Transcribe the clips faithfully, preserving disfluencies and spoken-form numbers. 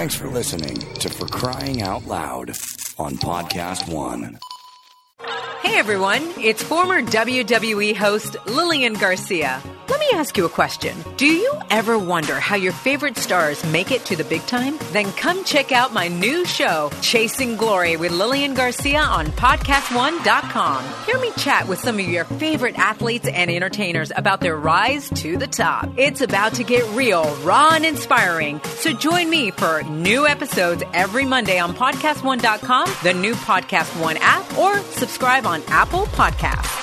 Thanks for listening to For Crying Out Loud on Podcast One. Hey everyone, it's former W W E host Lillian Garcia. Let me ask you a question. Do you ever wonder how your favorite stars make it to the big time? Then come check out my new show, Chasing Glory with Lillian Garcia on podcast one dot com. Hear me chat with some of your favorite athletes and entertainers about their rise to the top. It's about to get real, raw, and inspiring. So join me for new episodes every Monday on podcast one dot com, the new Podcast One app, or subscribe on Apple Podcasts.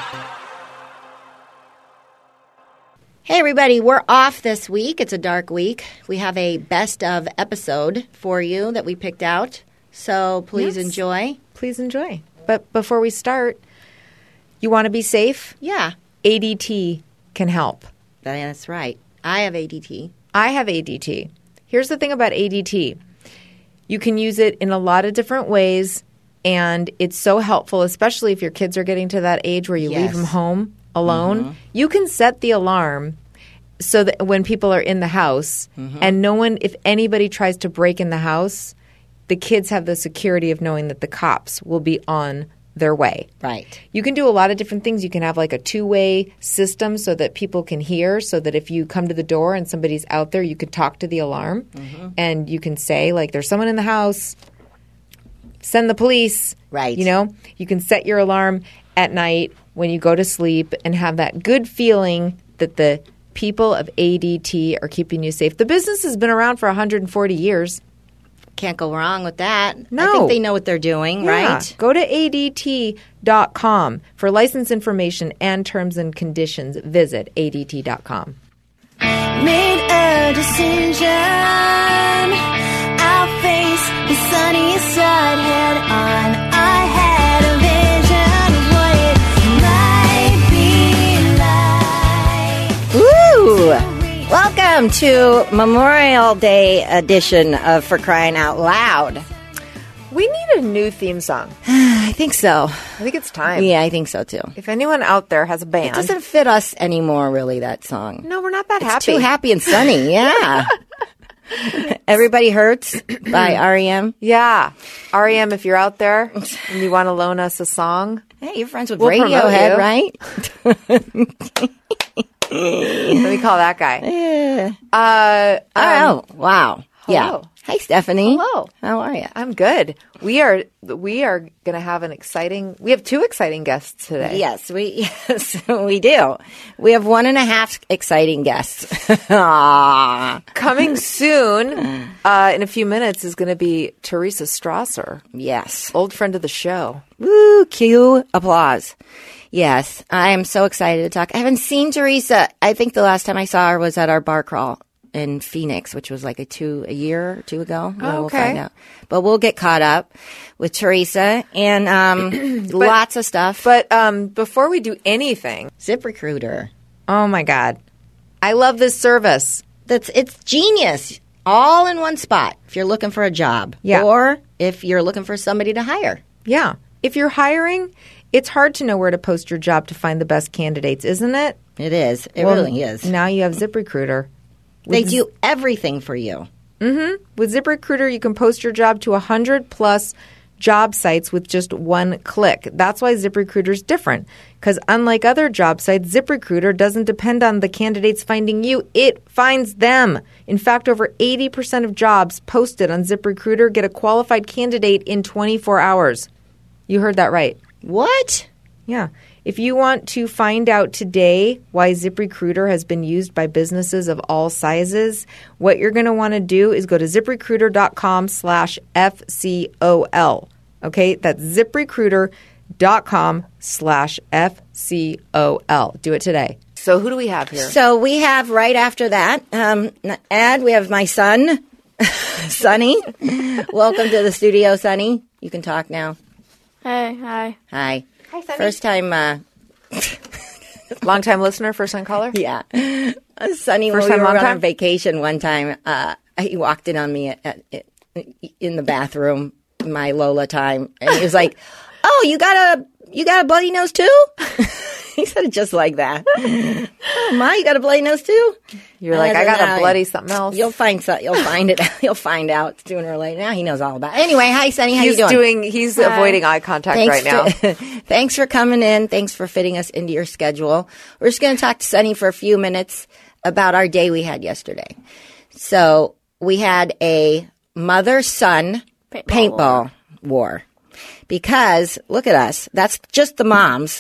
Hey, everybody, we're off this week. It's a dark week. We have a best of episode for you that we picked out. So please yes. enjoy. Please enjoy. But before we start, you want to be safe? Yeah. A D T can help. That's right. I have A D T. I have A D T. Here's the thing about A D T. You can use it in a lot of different ways, and it's so helpful, especially if your kids are getting to that age where you yes. leave them home alone. Mm-hmm. You can set the alarm so that when people are in the house mm-hmm. and no one, if anybody tries to break in the house, the kids have the security of knowing that the cops will be on their way. Right. You can do a lot of different things. You can have like a two-way system so that people can hear, so that if you come to the door and somebody's out there, you could talk to the alarm mm-hmm. and you can say, like, there's someone in the house, send the police. Right. You know, you can set your alarm at night when you go to sleep and have that good feeling that the people of A D T are keeping you safe. The business has been around for one hundred forty years. Can't go wrong with that. No. I think they know what they're doing, yeah. right? Go to A D T dot com for license information and terms and conditions. Visit A D T dot com. Made a decision. I'll face the sunniest side head on. I had a Welcome to Memorial Day edition of For Crying Out Loud. We need a new theme song. I think so. I think it's time. Yeah, I think so too. If anyone out there has a band. It doesn't fit us anymore, really, that song. No, we're not that it's happy. Too happy and sunny, yeah. Everybody Hurts by R E M. Yeah. R E M, if you're out there and you want to loan us a song. Hey, you're friends with we'll Radiohead, right? Let me call that guy. Yeah. Uh, um, oh, wow. Hello. Yeah. Hi, Stephanie. Hello. How are you? I'm good. We are we are going to have an exciting. We have two exciting guests today. Yes, we yes we do. We have one and a half exciting guests. Coming soon, uh, in a few minutes, is going to be Teresa Strasser. Yes, old friend of the show. Woo! Cue applause. Yes, I am so excited to talk. I haven't seen Teresa. I think the last time I saw her was at our bar crawl in Phoenix, which was like a two a year or two ago. Oh, okay. We'll find out. But we'll get caught up with Teresa and um, but, lots of stuff. But um, before we do anything, ZipRecruiter. Oh my God, I love this service. That's it's genius. All in one spot. If you're looking for a job, yeah. or if you're looking for somebody to hire, yeah. If you're hiring, it's hard to know where to post your job to find the best candidates, isn't it? It is. It well, really is. Now you have ZipRecruiter. They do everything for you. Mm-hmm. With ZipRecruiter, you can post your job to one hundred plus job sites with just one click. That's why ZipRecruiter's different. Because unlike other job sites, ZipRecruiter doesn't depend on the candidates finding you. It finds them. In fact, over eighty percent of jobs posted on ZipRecruiter get a qualified candidate in twenty-four hours. You heard that right. What? Yeah. If you want to find out today why ZipRecruiter has been used by businesses of all sizes, what you're going to want to do is go to ZipRecruiter.com slash FCOL. Okay? That's ZipRecruiter.com slash FCOL. Do it today. So who do we have here? So we have right after that, um, Ed, we have my son, Sonny. Welcome to the studio, Sonny. You can talk now. Hey, hi. Hi. Hi, Sonny. First time, uh, long time listener, first time caller. Yeah, uh, Sonny. First when time, we were long on time? vacation one time, uh, he walked in on me at, at, at, in the bathroom, my Lola time, and he was like, "Oh, you got a you got a bloody nose too?" he said it just like that. Oh, Ma, you got a bloody nose too? You're like, I, I got a bloody something else. You'll find so, You'll find it. You'll find out sooner or later. Now he knows all about it. Anyway, hi, Sonny. How he's you doing? doing he's hi. avoiding eye contact Thanks right now. To, thanks for coming in. Thanks for fitting us into your schedule. We're just going to talk to Sonny for a few minutes about our day we had yesterday. So we had a mother-son paintball, paintball war. war. Because, look at us. That's just the moms.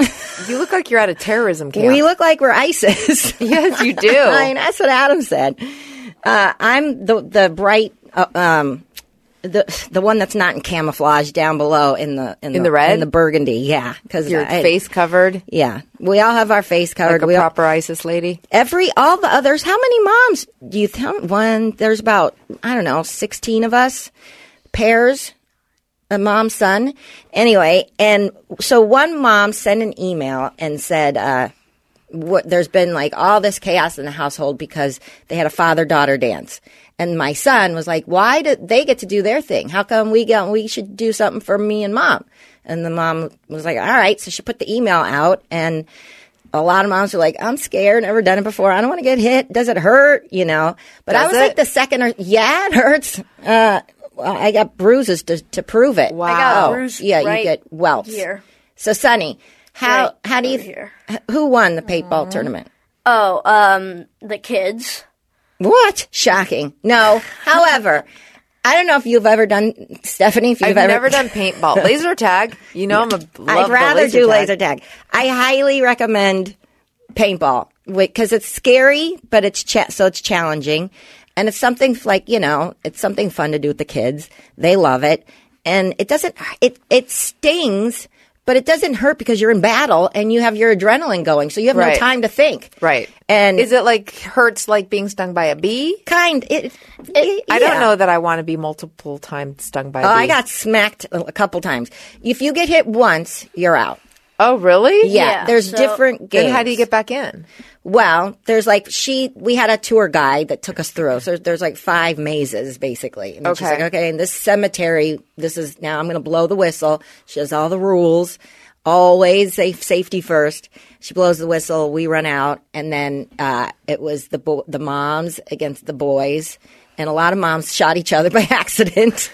You look like you're at a terrorism camp. We look like we're ISIS. Yes, you do. I mean, that's what Adam said. Uh, I'm the the bright, uh, um, the the one that's not in camouflage down below in the in, in the, the red, in the burgundy. Yeah, because your I, face covered. Yeah, we all have our face covered. Like a we proper all, ISIS lady. Every all the others. How many moms do you think? One. There's about I don't know, sixteen of us pairs. A mom, son. Anyway, and so one mom sent an email and said, uh, what, there's been like all this chaos in the household because they had a father-daughter dance. And my son was like, why did they get to do their thing? How come we get, we should do something for me and mom? And the mom was like, all right. So she put the email out and a lot of moms are like, I'm scared, never done it before. I don't want to get hit. Does it hurt? You know, but Does I was it? like the second or, yeah, it hurts. Uh, I got bruises to, to prove it. Wow. I got a bruise yeah, right you get welts. here. So, Sonny, how Right how do you over here. who won the paintball tournament? Oh, um, the kids. What? Shocking. No. However, I don't know if you've ever done, Stephanie. If you've I've ever never done paintball, laser tag. You know, I'm a. Love I'd the rather laser do tag. laser tag. I highly recommend paintball because it's scary, but it's cha- so it's challenging. And it's something like, you know, it's something fun to do with the kids. They love it. And it doesn't, it, it stings, but it doesn't hurt because you're in battle and you have your adrenaline going. So you have Right. no time to think. Right. And is it like hurts like being stung by a bee? kind, it, it I don't yeah. know that I want to be multiple times stung by a Oh, bee. I got smacked a couple times. If you get hit once, you're out. Oh, really? Yeah. Yeah, there's so- different games. Then how do you get back in? Well, there's like she. We had a tour guide that took us through. So there's, there's like five mazes basically. And she's Okay. like, okay, in this cemetery, this is now. I'm going to blow the whistle. She has all the rules. Always safe, safety first. She blows the whistle. We run out, and then uh, it was the bo- the moms against the boys, and a lot of moms shot each other by accident,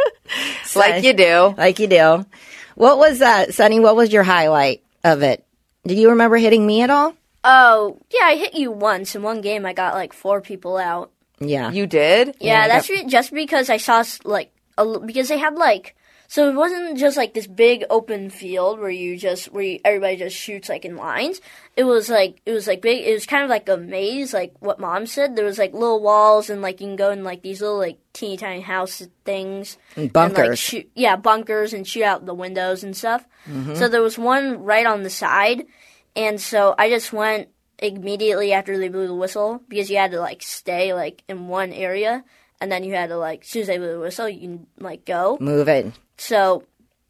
Like you do. like you do. What was that, Sonny? What was your highlight of it? Do you remember hitting me at all? Oh, yeah, I hit you once. In one game, I got like four people out. Yeah. You did? Yeah, I that's re- just because I saw, s- like, a, l- because they had, like, so it wasn't just, like, this big open field where you just, where you, everybody just shoots, like, in lines. It was, like, it was, like, big, it was kind of like a maze, like what Mom said. There was, like, little walls and, like, you can go in, like, these little, like, teeny tiny house things. And bunkers. And, like, shoot, yeah, bunkers and shoot out the windows and stuff. So there was one right on the side. And so I just went immediately after they blew the whistle because you had to, like, stay, like, in one area. And then you had to, like, as soon as they blew the whistle, you can, like, go. Move it. So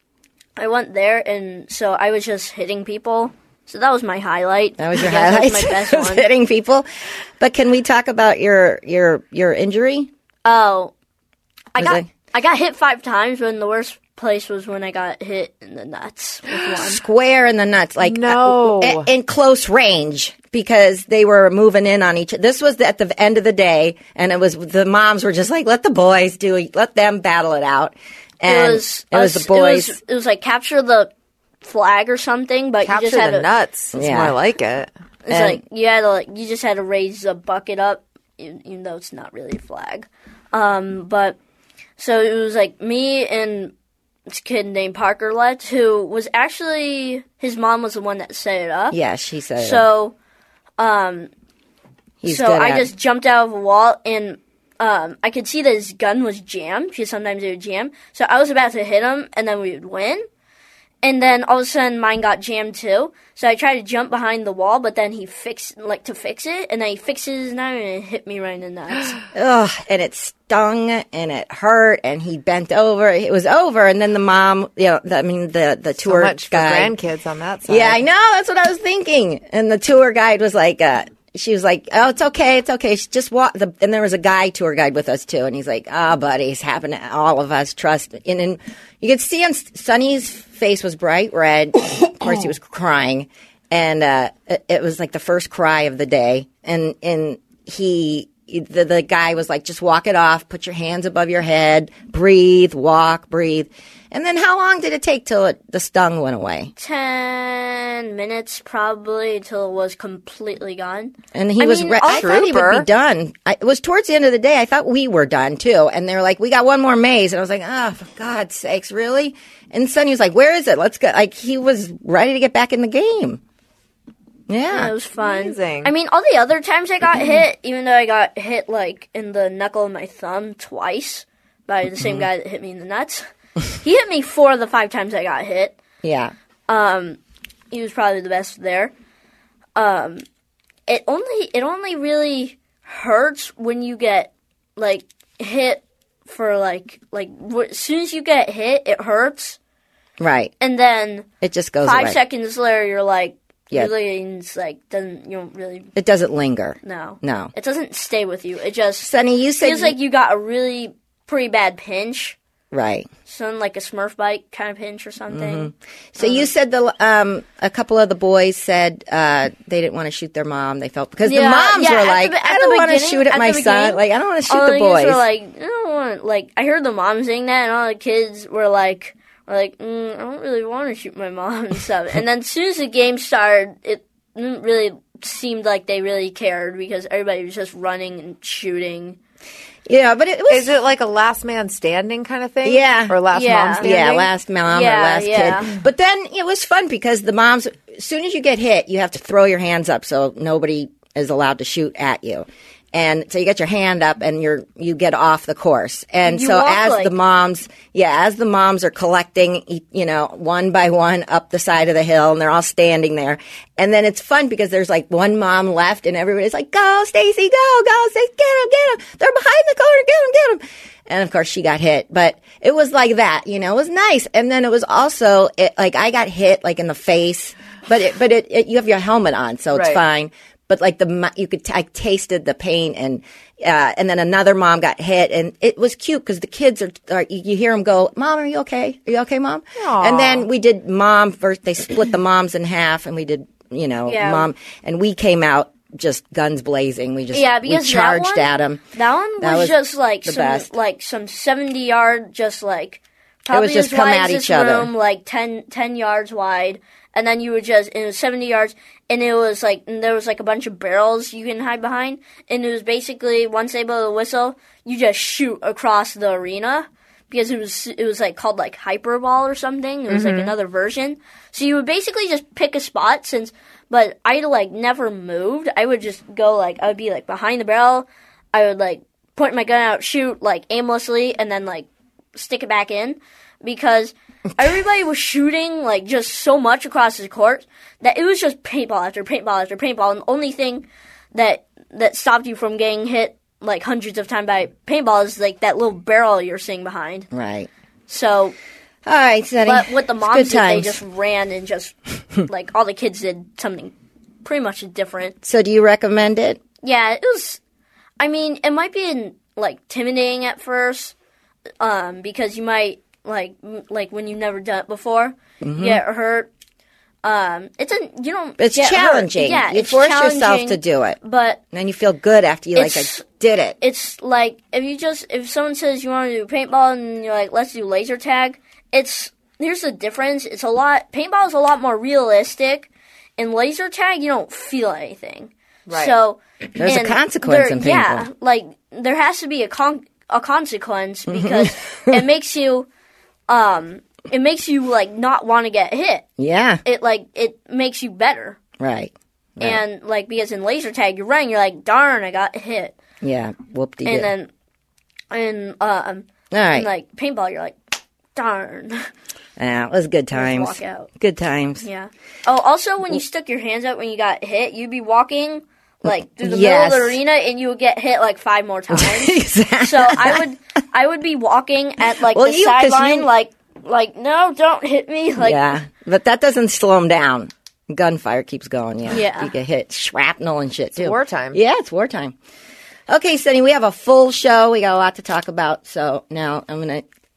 I went there, and so I was just hitting people. So that was my highlight. That was your I guess highlight. That's my best was one. hitting people. But can we talk about your your your injury? Oh, I Was got it- I got hit five times, but the worst place was when I got hit in the nuts with one. Square in the nuts, like No. uh, in close range, because they were moving in on each. This was at the end of the day, and it was the moms were just like, "Let the boys do it. Let them battle it out." And It was it was us- the boys. It was, it was like capture the flag or something, but Capture you just had the to, nuts. That's Yeah. more like it. It's And- like you had to like you just had to raise the bucket up, even, even though it's not really a flag. Um, but so it was like me and this kid named Parker Letts, who was actually his mom was the one that set it up. Yeah, she said. So um, he's so good I at- just jumped out of a wall and um, I could see that his gun was jammed because sometimes it would jam. So I was about to hit him and then we would win. And then all of a sudden mine got jammed too. So I tried to jump behind the wall, but then he fixed, like to fix it. And then he fixes his knife and it hit me right in the nuts. Ugh, and it stung and it hurt, and he bent over. It was over, and then the mom, you know, the, I mean, the the So tour much for guide. grandkids on that side. Yeah, I know. That's what I was thinking. And the tour guide was like, uh, she was like, "Oh, it's okay, it's okay. She just walk." The, and there was a guy tour guide with us too, and he's like, "Ah, oh, buddy, it's happened to all of us. Trust." And, and you could see on Sonny's face was bright red. Of course, he was crying. and uh, it, it was like the first cry of the day. And and he, the, the guy was like, just walk it off, put your hands above your head, breathe, walk, breathe. And then how long did it take till it, the stung went away? Ten minutes probably until it was completely gone. And he I was, mean, re- I'll- I thought he would be done. I, it was towards the end of the day. I thought we were done too. And they were like, we got one more maze. And I was like, oh, for God's sakes, really? And Sonny was like, where is it? Let's go. Like, he was ready to get back in the game. Yeah. It was fun. Amazing. I mean, all the other times I got hit, even though I got hit like in the knuckle of my thumb twice by the same guy that hit me in the nuts. He hit me four of the five times I got hit. Yeah. Um, he was probably the best there. Um, it only it only really hurts when you get like hit for like like w- as soon as you get hit, it hurts, Right. and then It just goes five away. seconds later, you're like, Yeah. really, it's like doesn't you don't really It doesn't linger. no No. it doesn't stay with you. It just Sonny, you said feels like you got a really pretty bad pinch. right. Something like a Smurf bite kind of pinch or something. So you said the um a couple of the boys said uh they didn't want to shoot their mom. They felt because the Yeah, moms yeah, were at the like, be- at I the don't want to beginning- shoot at, at my the son. beginning, Like I don't want to shoot all the kids boys. were like, I don't want. Like I heard the mom saying that, and all the kids were like, were like, mm, I don't really want to shoot my mom and stuff. And then as soon as the game started, it didn't really seemed like they really cared because everybody was just running and shooting. Yeah, but it was Is it like a last man standing kind of thing? Yeah. Or last Yeah. mom standing? yeah, last mom Yeah, or last yeah. kid. But then it was fun because the moms, as soon as you get hit, you have to throw your hands up so nobody is allowed to shoot at you. And so you get your hand up and you're you get off the course. And You so walk as like- the moms, yeah, as the moms are collecting, you know, one by one up the side of the hill, and they're all standing there. And then it's fun because there's like one mom left, and everybody's like, "Go, Stacy, go, go, Stacy, get him, get him! They're behind the corner, get him, get him!" And of course, she got hit, but it was like that, you know, it was nice. And then it was also it, like I got hit like in the face, but it, but it, it you have your helmet on, so it's Right. fine. But like the mo- you could t- I tasted the pain, and uh, and then another mom got hit, and it was cute because the kids are, are you, you hear them go, "Mom, are you okay? Are you okay, Mom?" And then we did mom first. They split the moms in half, and we did you know Yeah. mom, and we came out just guns blazing. We just Yeah, we because charged that one, at them. That one That was, was just like the some best. like some seventy yard, just like probably just as come wide at as this each other. room, like ten, ten yards wide, and then you would just and it was seventy yards, and it was like and there was like a bunch of barrels you can hide behind, and it was basically once they blow the whistle, you just shoot across the arena. Because it was it was like called like Hyperball or something. It was Mm-hmm. like another version. So you would basically just pick a spot since but I like never moved. I would just go like I would be like behind the barrel. I would like point my gun out, shoot like aimlessly, and then like stick it back in because everybody was shooting like just so much across the court that it was just paintball after paintball after paintball, and the only thing that that stopped you from getting hit like hundreds of times by paintball is like that little barrel you're seeing behind. Right. So, All right, Sonny. but what the It's moms good did, they times. just ran and just like all the kids did something pretty much different. So do you recommend it? Yeah, it was. I mean, it might be in, like intimidating at first, um, because you might like m- like when you've never done it before, Mm-hmm. get hurt. Um, it's a you don't. It's get hurt. challenging. Yeah, You it's force yourself challenging, to do it. But And then you feel good after you like I It's- did it. it's like if you just if someone says you want to do paintball and you're like let's do laser tag, it's here's the difference. It's a lot paintball is a lot more realistic. In laser tag, you don't feel anything. Right. So There's a and consequence there- in Yeah, paintball. like there has to be a con- a consequence because it makes you um it makes you like not want to get hit. Yeah. It like it makes you better. Right. Right. And like because in laser tag you're running, you're like darn I got hit. Yeah. Whoop de And then and um All right. and like paintball you're like darn. Yeah, it was good times. walk out. Good times. Yeah. Oh, also when you stuck your hands out when you got hit, you'd be walking like through the Yes. middle of the arena and you would get hit like five more times. Exactly. So I would I would be walking at like Well, the you- 'cause sideline you- like like no, don't hit me like yeah, but that doesn't slow them down. Gunfire keeps going. Yeah, Yeah. You get hit, shrapnel and shit too. wartime. Yeah, it's wartime. Okay, Sonny, we have a full show. We got a lot to talk about. So now I'm gonna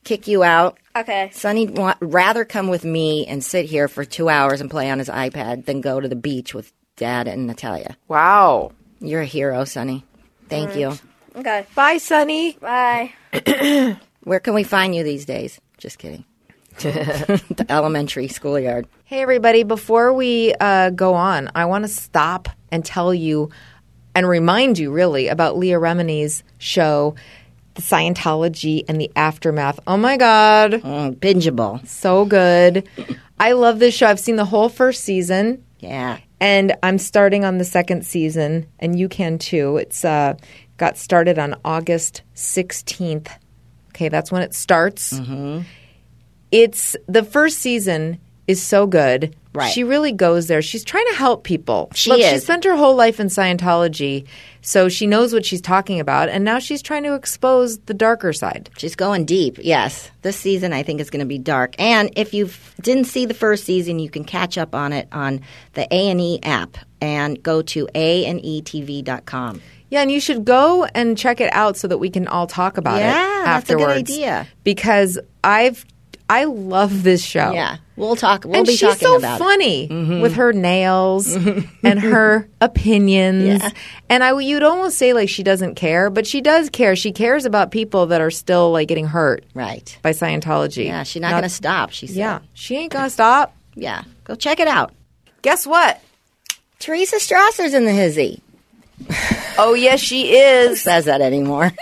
kick you out. Okay. Sonny would rather come with me and sit here for two hours and play on his iPad than go to the beach with Dad and Natalia. Wow. You're a hero, Sonny. Thank Right. you. Okay. Bye, Sonny. Bye. Where can we find you these days? Just kidding. The elementary schoolyard. Hey, everybody. Before we uh, go on, I want to stop and tell you and remind you, really, about Leah Remini's show, The Scientology and the Aftermath. Oh, my God. Mm, bingeable. So good. I love this show. I've seen the whole first season. Yeah. And I'm starting on the second season, and you can too. It's uh, got started on August sixteenth. Okay, that's when it starts. Mm-hmm. It's the first season is so good. Right. She really goes there. She's trying to help people. She Look, is. She spent her whole life in Scientology, so she knows what she's talking about, and now she's trying to expose the darker side. She's going deep, yes. This season, I think, is going to be dark. And if you didn't see the first season, you can catch up on it on the A and E app and go to A and E T V dot com. Yeah, and you should go and check it out so that we can all talk about Yeah, it that's a good afterwards. idea. Because I've I love this show. Yeah, we'll talk. We'll and be she's talking so about funny it. Mm-hmm. with her nails and her opinions. Yeah. And I, you'd almost say like she doesn't care, but she does care. She cares about people that are still like getting hurt Right. by Scientology. Yeah, she's not, going to stop, she said. Yeah, she ain't gonna stop. Yeah, go check it out. Guess what? Teresa Strasser's in the hizzy. Oh yes, she is. Says that anymore.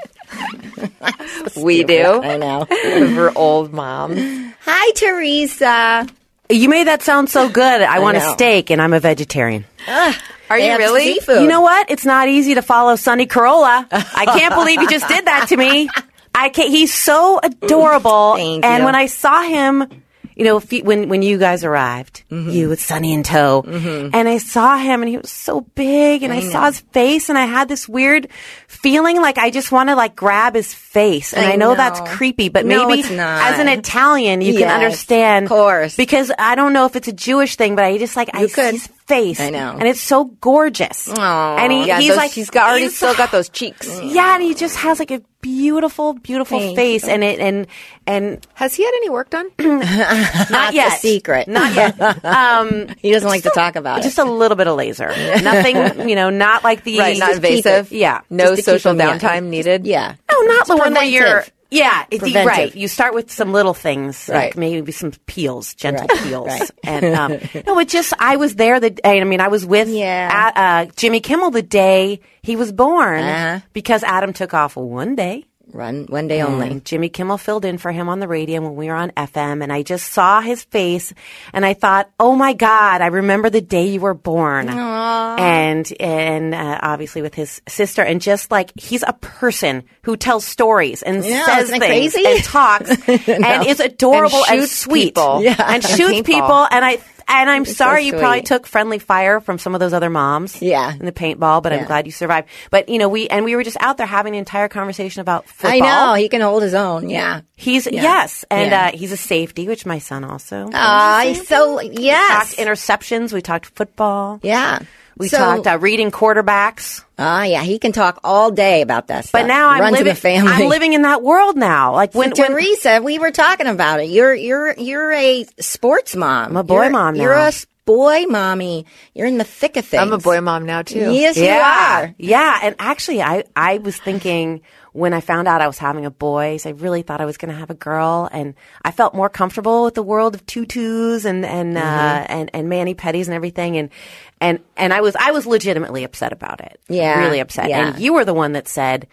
We do. I know. We're old moms. Hi, Teresa. You made that sound so good. I, want know. a steak, and I'm a vegetarian. Are you really? Seafood. You know what? It's not easy to follow Sonny Corolla. I can't believe you just did that to me. I can't, he's so adorable. Thank and you. when I saw him, you know, if you, when when you guys arrived, Mm-hmm. you with Sonny in tow, and I saw him, and he was so big, and I, I saw his face, and I had this weird feeling like I just want to like grab his face, and I, I know, know. that's creepy, but No, maybe it's not. as an Italian, you Yes, can understand, of course. because I don't know if it's a Jewish thing, but I just like I You see could. his face, I know. and it's so gorgeous, Aw. and he, Yeah, he's those- like he's got, already he's- still got those cheeks. yeah, and he just has like a beautiful, beautiful Thank face, you. and it and and Has he had any work done? not That's yet, a secret. not yet. Um, He doesn't like to talk about just it. a little bit of laser, nothing, you know, not like the Right, not Just keep invasive. it. Yeah, No Just to keep social him young. downtime needed. Yeah. no, not It's the one where you're. preventive. Yeah, it's Preventive. right. You start with some little things, Right. like maybe some peels, gentle Right, peels, right. and um, no, it just I was there. The I mean, I was with Yeah. uh, uh, Jimmy Kimmel the day he was born Uh-huh. because Adam took off one day. Run one day only. And Jimmy Kimmel filled in for him on the radio when we were on F M, and I just saw his face, and I thought, "Oh my God, I remember the day you were born." Aww. And and uh, obviously with his sister, and just like he's a person who tells stories and Yeah, says isn't it things crazy? and talks and is adorable And and, shoots sweet, people. Yeah. and And shoots paintball. people, and I. And I'm sorry you sweet. probably took friendly fire from some of those other moms Yeah. in the paintball, but Yeah. I'm glad you survived. But, you know, we, and we were just out there having an entire conversation about football. I know. He can hold his own. Yeah. He's yes, and Yeah. uh, he's a safety, which my son also. Ah, he's so, We yes. talked interceptions. We talked football. Yeah. We So- talked uh, reading quarterbacks. Ah, yeah. He can talk all day about that stuff. But now I'm Runs in living. the family. I'm living in that world now. Like when, So when Teresa, we were talking about it. You're you're you're a sports mom. I'm a boy You're- mom now. You're a s- boy mommy. You're in the thick of things. I'm a boy mom now too. Yes, yeah, you are. yeah. And actually, I I was thinking when I found out I was having a boy, so I really thought I was going to have a girl, and I felt more comfortable with the world of tutus and and Mm-hmm. uh, and and mani pedis and everything, and and and I was I was legitimately upset about it. Yeah, really upset. yeah. And you were the one that said,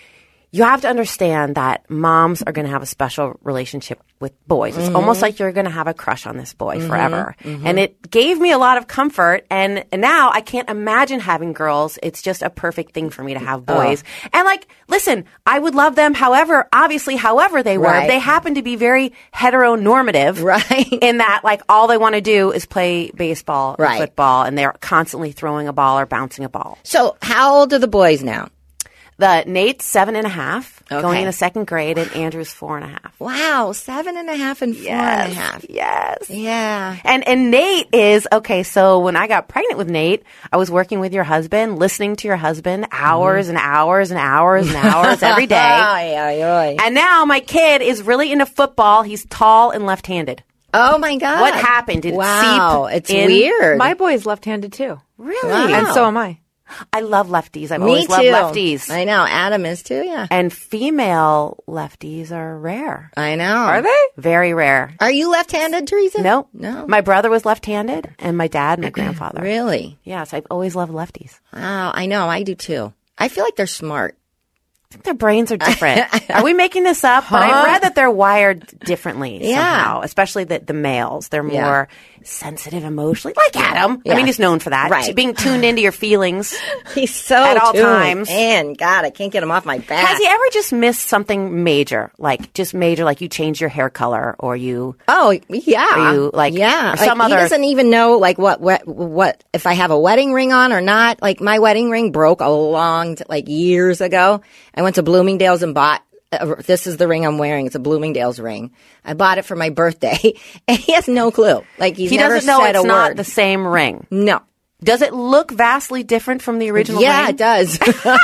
you have to understand that moms are going to have a special relationship with boys. It's Mm-hmm. almost like you're going to have a crush on this boy forever. And it gave me a lot of comfort. And, and now I can't imagine having girls. It's just a perfect thing for me to have boys. Oh. And like, listen, I would love them however, obviously, however they were. Right. They happen to be very heteronormative. Right. In that, like, all they want to do is play baseball Right. or football. And they're constantly throwing a ball or bouncing a ball. So, how old are the boys now? The Nate's seven and a half, Okay. going into second grade, and Andrew's four and a half. Wow, seven and a half and four Yes, and a half. yes. Yeah. And and Nate is okay. So when I got pregnant with Nate, I was working with your husband, listening to your husband hours and hours and hours and hours every day. yeah, yeah. And now my kid is really into football. He's tall and left-handed. Oh my God. What happened? Did it wow, seep it's in? weird. My boy is left-handed too. Really? Wow. And so am I. I love lefties. I've Me always too. loved lefties. I know. Adam is too, yeah. And female lefties are rare. I know. Are they? Very rare. Are you left-handed, Teresa? No. No. My brother was left-handed, and my dad and my grandfather. Really? Yes, I've always loved lefties. Wow, I know. I do too. I feel like they're smart. I think their brains are different. Are we making this up? But I read that they're wired differently Yeah. somehow, especially the, the males. They're Yeah. more sensitive emotionally, like Adam. Yeah. I mean, he's known for that. Right. Being tuned into your feelings. He's so At all tuned. times. Man, God, I can't get him off my back. Has he ever just missed something major? Like, just major, like you changed your hair color or you... Oh yeah, Are you, like, yeah? or some Like, other- He doesn't even know like what what what if I have a wedding ring on or not. Like my wedding ring broke a long t- like years ago. I went to Bloomingdale's and bought. Uh, this is the ring I'm wearing. It's a Bloomingdale's ring. I bought it for my birthday, and he has no clue. Like he's He never doesn't know said it's a not word. the same ring. No, Does it look vastly different from the original yeah, ring? it does.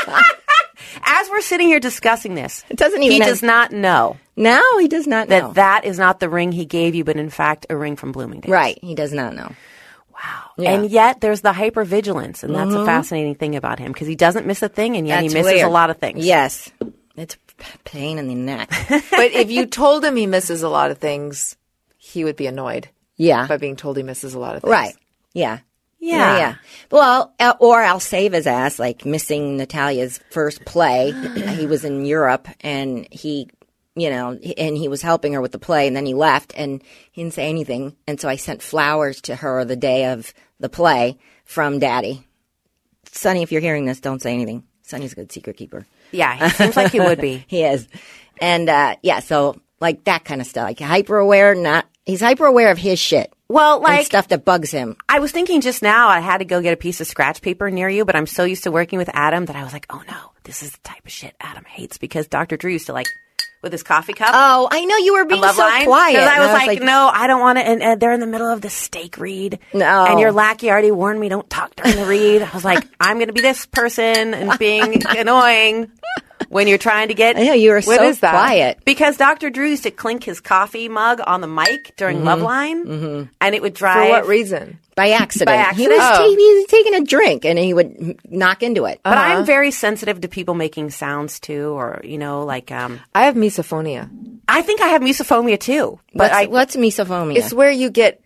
As we're sitting here discussing this, It doesn't even he have- does not know no, he does not that know. that is not the ring he gave you, but in fact a ring from Bloomingdale's. Right, he does not know. Wow. Yeah. And yet there's the hypervigilance, and that's a fascinating thing about him because he doesn't miss a thing, and yet That's he misses weird. a lot of things. Yes, it's a p- pain in the neck. But if you told him he misses a lot of things, he would be annoyed Yeah, by being told he misses a lot of things. right. Yeah. Yeah. yeah. Well, uh, or I'll save his ass, like missing Natalia's first play. He was in Europe and he, you know, and he was helping her with the play and then he left and he didn't say anything. And so I sent flowers to her the day of the play from Daddy. Sonny, if you're hearing this, don't say anything. Sonny's a good secret keeper. Yeah, he seems like he would be. He is. And, uh, yeah, so like that kind of stuff, like hyper aware, not, he's hyper aware of his shit. Well, And like stuff that bugs him. I was thinking just now I had to go get a piece of scratch paper near you, but I'm so used to working with Adam that I was like, oh no, this is the type of shit Adam hates because Doctor Drew used to like with his coffee cup. Oh, I know you were being Love so line. quiet. 'Cause I And was, like, no, I don't want to. And, and they're in the middle of the steak read. No. And your lackey already warned me, don't talk during the read. I was like, I'm going to be this person and being annoying when you're trying to get. I know you were What so is that? quiet. Because Doctor Drew used to clink his coffee mug on the mic during Mm-hmm. Loveline, and it would drive. For what reason? By accident. By He accident? was, Oh. ta- he was taking a drink and he would m- knock into it. But I'm very sensitive to people making sounds too, or you know, like um, I have misophonia. I think I have misophonia too. But what's, I, what's misophonia? It's where you get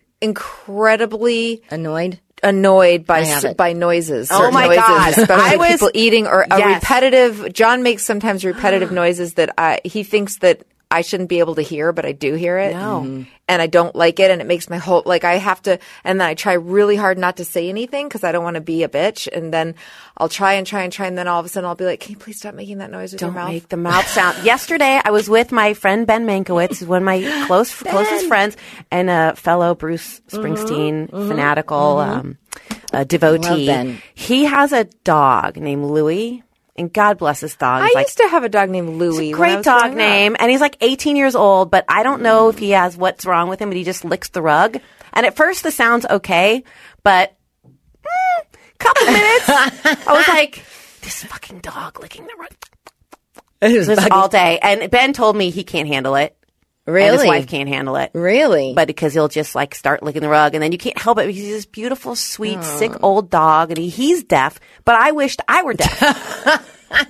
incredibly Annoyed? annoyed by I have s- it. by noises. Oh certain my noises, God. especially I was- people eating or a Yes. repetitive. John makes sometimes repetitive noises that I, he thinks that I shouldn't be able to hear, but I do hear it. No. Mhm. And I don't like it, and it makes my whole like I have to. And then I try really hard not to say anything because I don't want to be a bitch. And then I'll try and try and try, and then all of a sudden I'll be like, "Can you please stop making that noise with Don't your mouth?" make the mouth sound. Yesterday, I was with my friend Ben Mankiewicz, who's one of my close closest friends, and a fellow Bruce Springsteen fanatical um, uh, devotee. Love Ben. He has a dog named Louie, and God bless his dog. I He's like, used to have a dog named Louie. It's a when I great was dog growing up. name, and he's like eighteen years old, but I don't know if he has what's wrong with him, but he just licks the rug. And at first, the sound's okay, but mm, couple minutes, I was like, this fucking dog licking the rug. This is all day. And Ben told me he can't handle it. And his Really? wife can't handle it. Really? But because he'll just like start licking the rug, and then you can't help it because he's this beautiful, sweet, sick old dog, and he, he's deaf. But I wished I were deaf.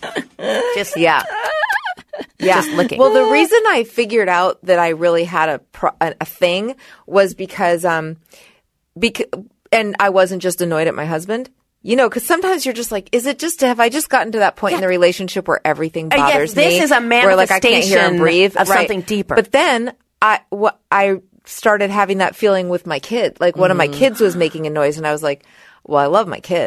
just Yeah. Yeah. Just licking. Well, the reason I figured out that I really had a pro- a, a thing was because um because and I wasn't just annoyed at my husband. You know, because sometimes you're just like, is it just have I just gotten to that point in the relationship where everything Uh, yes, bothers this me? is a where, like, I can't hear manifestation and breathe of Right. something deeper. But then I what I started having that feeling with my kid. Like one of my kids was making a noise, and I was like, well, I love my kids.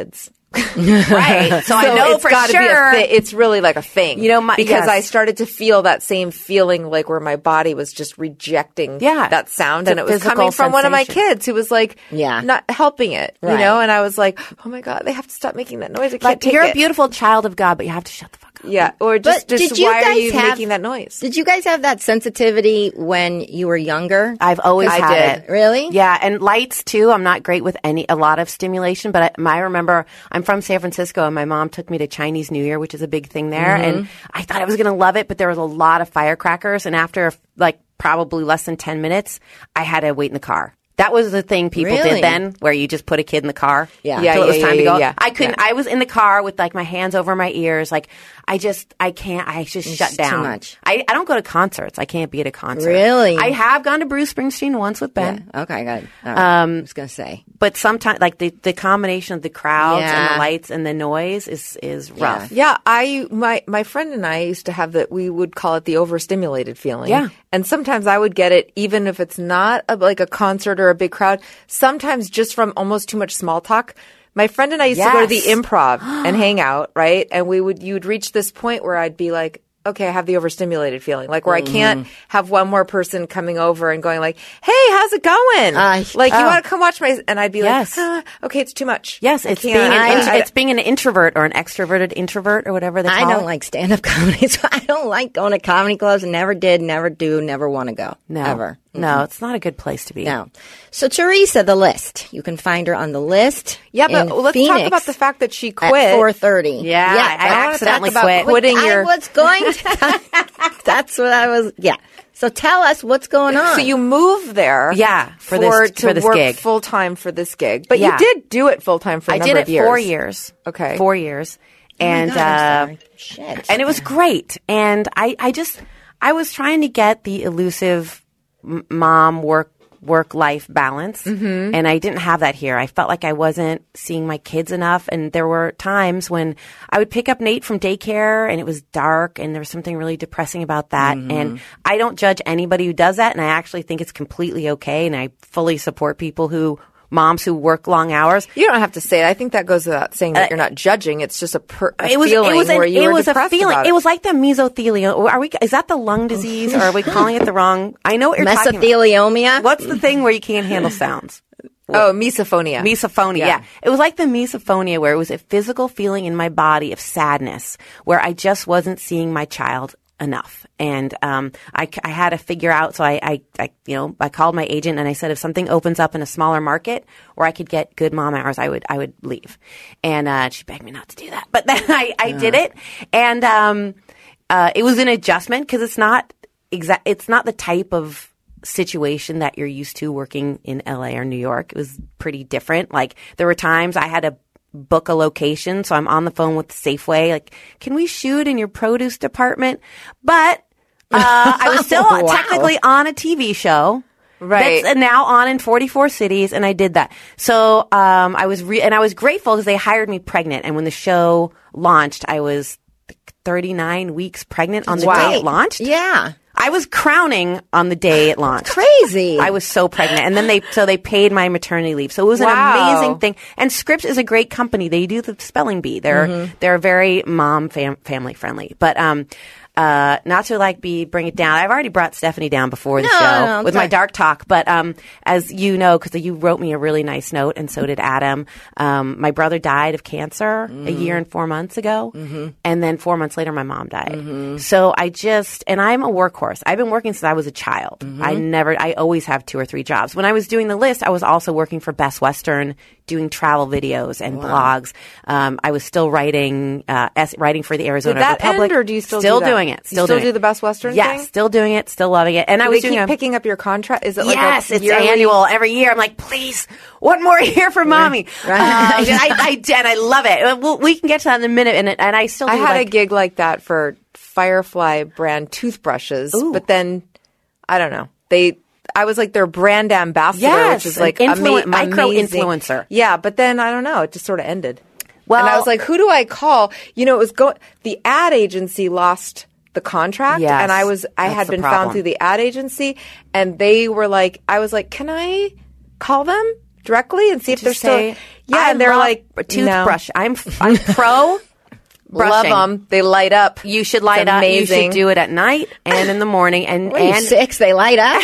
Right. So, I know it's for gotta sure. Be a thi- it's really like a thing. You know, my- because yes. I started to feel that same feeling like where my body was just rejecting Yeah. that sound. It's And a it was physical coming from one of my sensation. kids who was like, Yeah. not helping it, you Right. know? And I was like, oh my God, they have to stop making that noise. I can't Like, take you're it. a beautiful child of God, but you have to shut the fuck up. Yeah. Or just, But just did you why are guys you have- making that noise? Did you guys have that sensitivity when you were younger? I've always I had did. it. Really? Yeah, and lights too. I'm not great with any a lot of stimulation, but I, I remember I'm from San Francisco, and my mom took me to Chinese New Year, which is a big thing there, and I thought I was going to love it, but there was a lot of firecrackers, and after like probably less than ten minutes, I had to wait in the car. That was the thing people Really? did then, where you just put a kid in the car. Yeah. Yeah, until it was yeah, time yeah, to go. yeah. I couldn't. I was in the car with like my hands over my ears. Like I just, I can't. I just shut too down. much. I, I don't go to concerts. I can't be at a concert. Really? I have gone to Bruce Springsteen once with Ben. Yeah. Okay, good. All right. Um, I was going to say. But sometimes, like the, the combination of the crowds and Yeah. the lights and the noise is is rough. Yeah, I my my friend and I used to have that. We would call it the overstimulated feeling. Yeah. and sometimes I would get it even if it's not a, like a concert or a big crowd. Sometimes just from almost too much small talk. My friend and I used to go to the Yes. Improv and hang out, right? And we would you would reach this point where I'd be like, okay, I have the overstimulated feeling, like where I can't have one more person coming over and going like, hey, how's it going? Uh, like, you oh. want to come watch my? And I'd be Yes. like, ah, okay, it's too much. Yes, I it's being can't. an I- int- I- it's being an introvert or an extroverted introvert or whatever they call I don't it. like stand up comedy, so I don't like going to comedy clubs and never did, never do, never want to go. No, Ever. no, it's not a good place to be. No. So Teresa, the list. You can find her on the list. Yeah, but in let's Phoenix talk about the fact that she at quit. four thirty. Yeah, I I wanna talk accidentally about quit. Quitting I your- was going to. That's what I was. Yeah. So tell us what's going on. So you moved there, Yeah, for this- to for this work gig. full time for this gig. But Yeah. you did do it full time for a I number did of it years. four years. Okay. four years, Oh my and God, I'm uh, sorry. Shit. and it was great. And I, I just, I was trying to get the elusive m- mom work work life balance, Mm-hmm. and I didn't have that here. I felt like I wasn't seeing my kids enough, and there were times when I would pick up Nate from daycare, and it was dark, and there was something really depressing about that. Mm-hmm. And I don't judge anybody who does that, and I actually think it's completely okay, and I fully support people who. Moms who work long hours. You don't have to say it. I think that goes without saying that you're not judging. It's just a, per, a Uh, It was. feeling It was. An, where you it were was a depressed feeling. about It was like the mesothelioma. Are we? Is that the lung disease, or are we calling it the wrong? I know what you're talking about. mesothelioma. What's the thing where you can't handle sounds? Oh, misophonia. Misophonia. Yeah. Yeah. It was like the misophonia where it was a physical feeling in my body of sadness where I just wasn't seeing my child enough. And um, I, I had to figure out, so I, I, I, you know, I called my agent and I said, if something opens up in a smaller market where I could get good mom hours, I would, I would leave. And uh, she begged me not to do that, but then I, I did it, and um, uh, it was an adjustment because it's not exact, it's not the type of situation that you're used to working in L A or New York. It was pretty different. Like there were times I had to book a location, so I'm on the phone with Safeway, like, can we shoot in your produce department? But uh, I was still Wow. technically on a T V show. Right. That's now on in forty-four cities, and I did that. So um, I was, re- and I was grateful because they hired me pregnant. And when the show launched, I was thirty-nine weeks pregnant on the Wow. day it launched. Yeah. I was crowning on the day it launched. Crazy. I was so pregnant, and then they so they paid my maternity leave. So it was Wow. an amazing thing. And Scripps is a great company. They do the spelling bee. They're Mm-hmm. they're very mom fam- family friendly. But um, uh, not to like be bring it down. I've already brought Stephanie down before the No, show no, with my sorry. dark talk. But um, as you know, because you wrote me a really nice note, and so did Adam. Um, my brother died of cancer Mm-hmm. a year and four months ago, and then four months later, my mom died. So I just and I'm a workhorse. I've been working since I was a child. Mm-hmm. I never. I always have two or three jobs. When I was doing the list, I was also working for Best Western, doing travel videos and blogs. Um, I was still writing, uh, es- writing for the Arizona Did that Republic. end, or do you still still do that? doing it? You Still still doing do it. the Best Western Yes, thing? still doing it. Still loving it. And I Do was they doing keep a, picking up your contract? Is it like yes, a it's yearly? annual every year. I'm like, please, one more year for mommy. Right. Uh, I, I did. I love it. Uh, We'll, we can get to that in a minute. And, and I still do I had like, a gig like that for Firefly brand toothbrushes, Ooh. but then I don't know. They, I was like their brand ambassador, Yes, which is an like influ- ama- micro amazing. influencer. Yeah, but then I don't know. It just sort of ended. Well- and I was like, who do I call? You know, it was go. The ad agency lost the contract, Yes, and I was I that's had the been problem. found through the ad agency, and they were like, I was like, can I call them? directly and see if they're Just say, still. Yeah, I and they're love like toothbrush. No. I'm I'm pro. Love brushing. them. They light up. You should light It's up. amazing. You should do it at night and in the morning. And What are you, and six? They light up.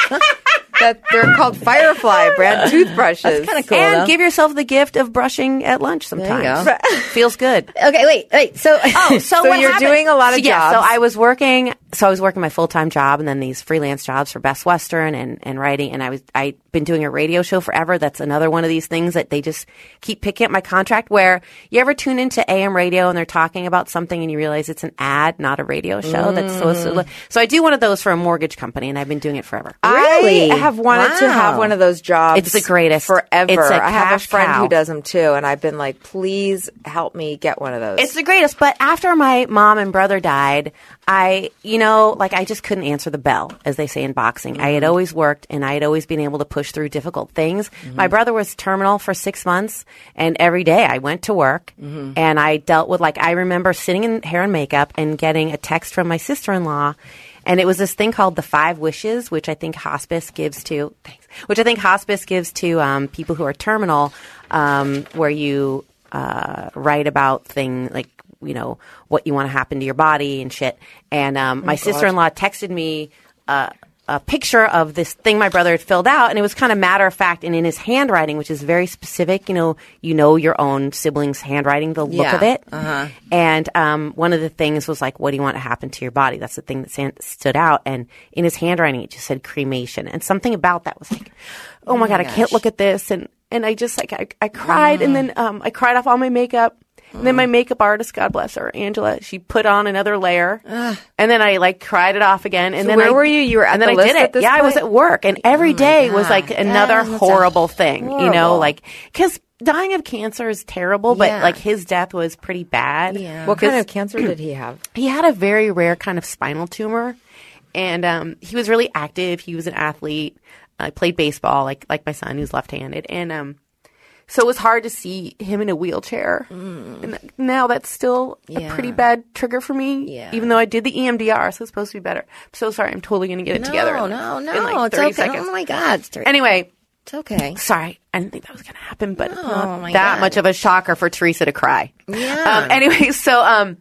That they're called Firefly brand toothbrushes. That's kind of cool. and though. give yourself the gift of brushing at lunch sometimes. go. Feels good. Okay, wait, wait. So, Oh, so, So what you're happened- doing a lot of so, yeah, jobs. So I was working. So I was working my full time job, and then these freelance jobs for Best Western and, and writing. And I was I'd been doing a radio show forever. That's another one of these things that they just keep picking up my contract. Where you ever tune into A M radio and they're talking about something and you realize it's an ad, not a radio show. That's supposed to. So I do one of those for a mortgage company, and I've been doing it forever. Really? I have wanted to have Wow. one of those jobs. It's the greatest. forever. It's a I have a cash friend cow. who does them too, and I've been like, please help me get one of those. It's the greatest. But after my mom and brother died, I, you know, like I just couldn't answer the bell, as they say in boxing. I had always worked and I had always been able to push through difficult things. My brother was terminal for six months and every day I went to work and I dealt with, like, I remember sitting in hair and makeup and getting a text from my sister-in-law. And it was this thing called the Five Wishes, which I think hospice gives to, thanks, which I think hospice gives to um, people who are terminal, um, where you uh, write about things like, you know, what you want to happen to your body and shit. And um, my sister-in-law texted me uh, a picture of this thing my brother had filled out, and it was kind of matter of fact and in his handwriting, which is very specific. You know, you know your own sibling's handwriting, the look Yeah. of it. Uh-huh. And um, one of the things was like, what do you want to happen to your body? That's the thing that san- stood out. And in his handwriting, it just said cremation. And something about that was like, oh my God, I can't look at this. And, and I just like, I, I cried. And then um, I cried off all my makeup. And then my makeup artist, God bless her, Angela, she put on another layer. And then I like cried it off again. And So then where I, were you? You were at and then the I list did it. at this yeah, I was point? at work. And every day was like God. another Yeah, that's a horrible thing, you know, horrible. like, because dying of cancer is terrible, but Yeah. like his death was pretty bad. Yeah. What kind of cancer did he have? He had a very rare kind of spinal tumor, and um, he was really active. He was an athlete. I uh, played baseball, like like my son, who's left-handed, and um, so it was hard to see him in a wheelchair. Mm. And now that's still Yeah. a pretty bad trigger for me. Yeah. Even though I did the E M D R, so it's supposed to be better. I'm so sorry. I'm totally going to get it no, together. no, in, no, in like it's thirty okay. seconds. Oh my God, it's, three. Anyway, it's okay. sorry, I didn't think that was going to happen, but No, not oh my that God. much of a shocker for Teresa to cry. Yeah. Um, anyway, so um,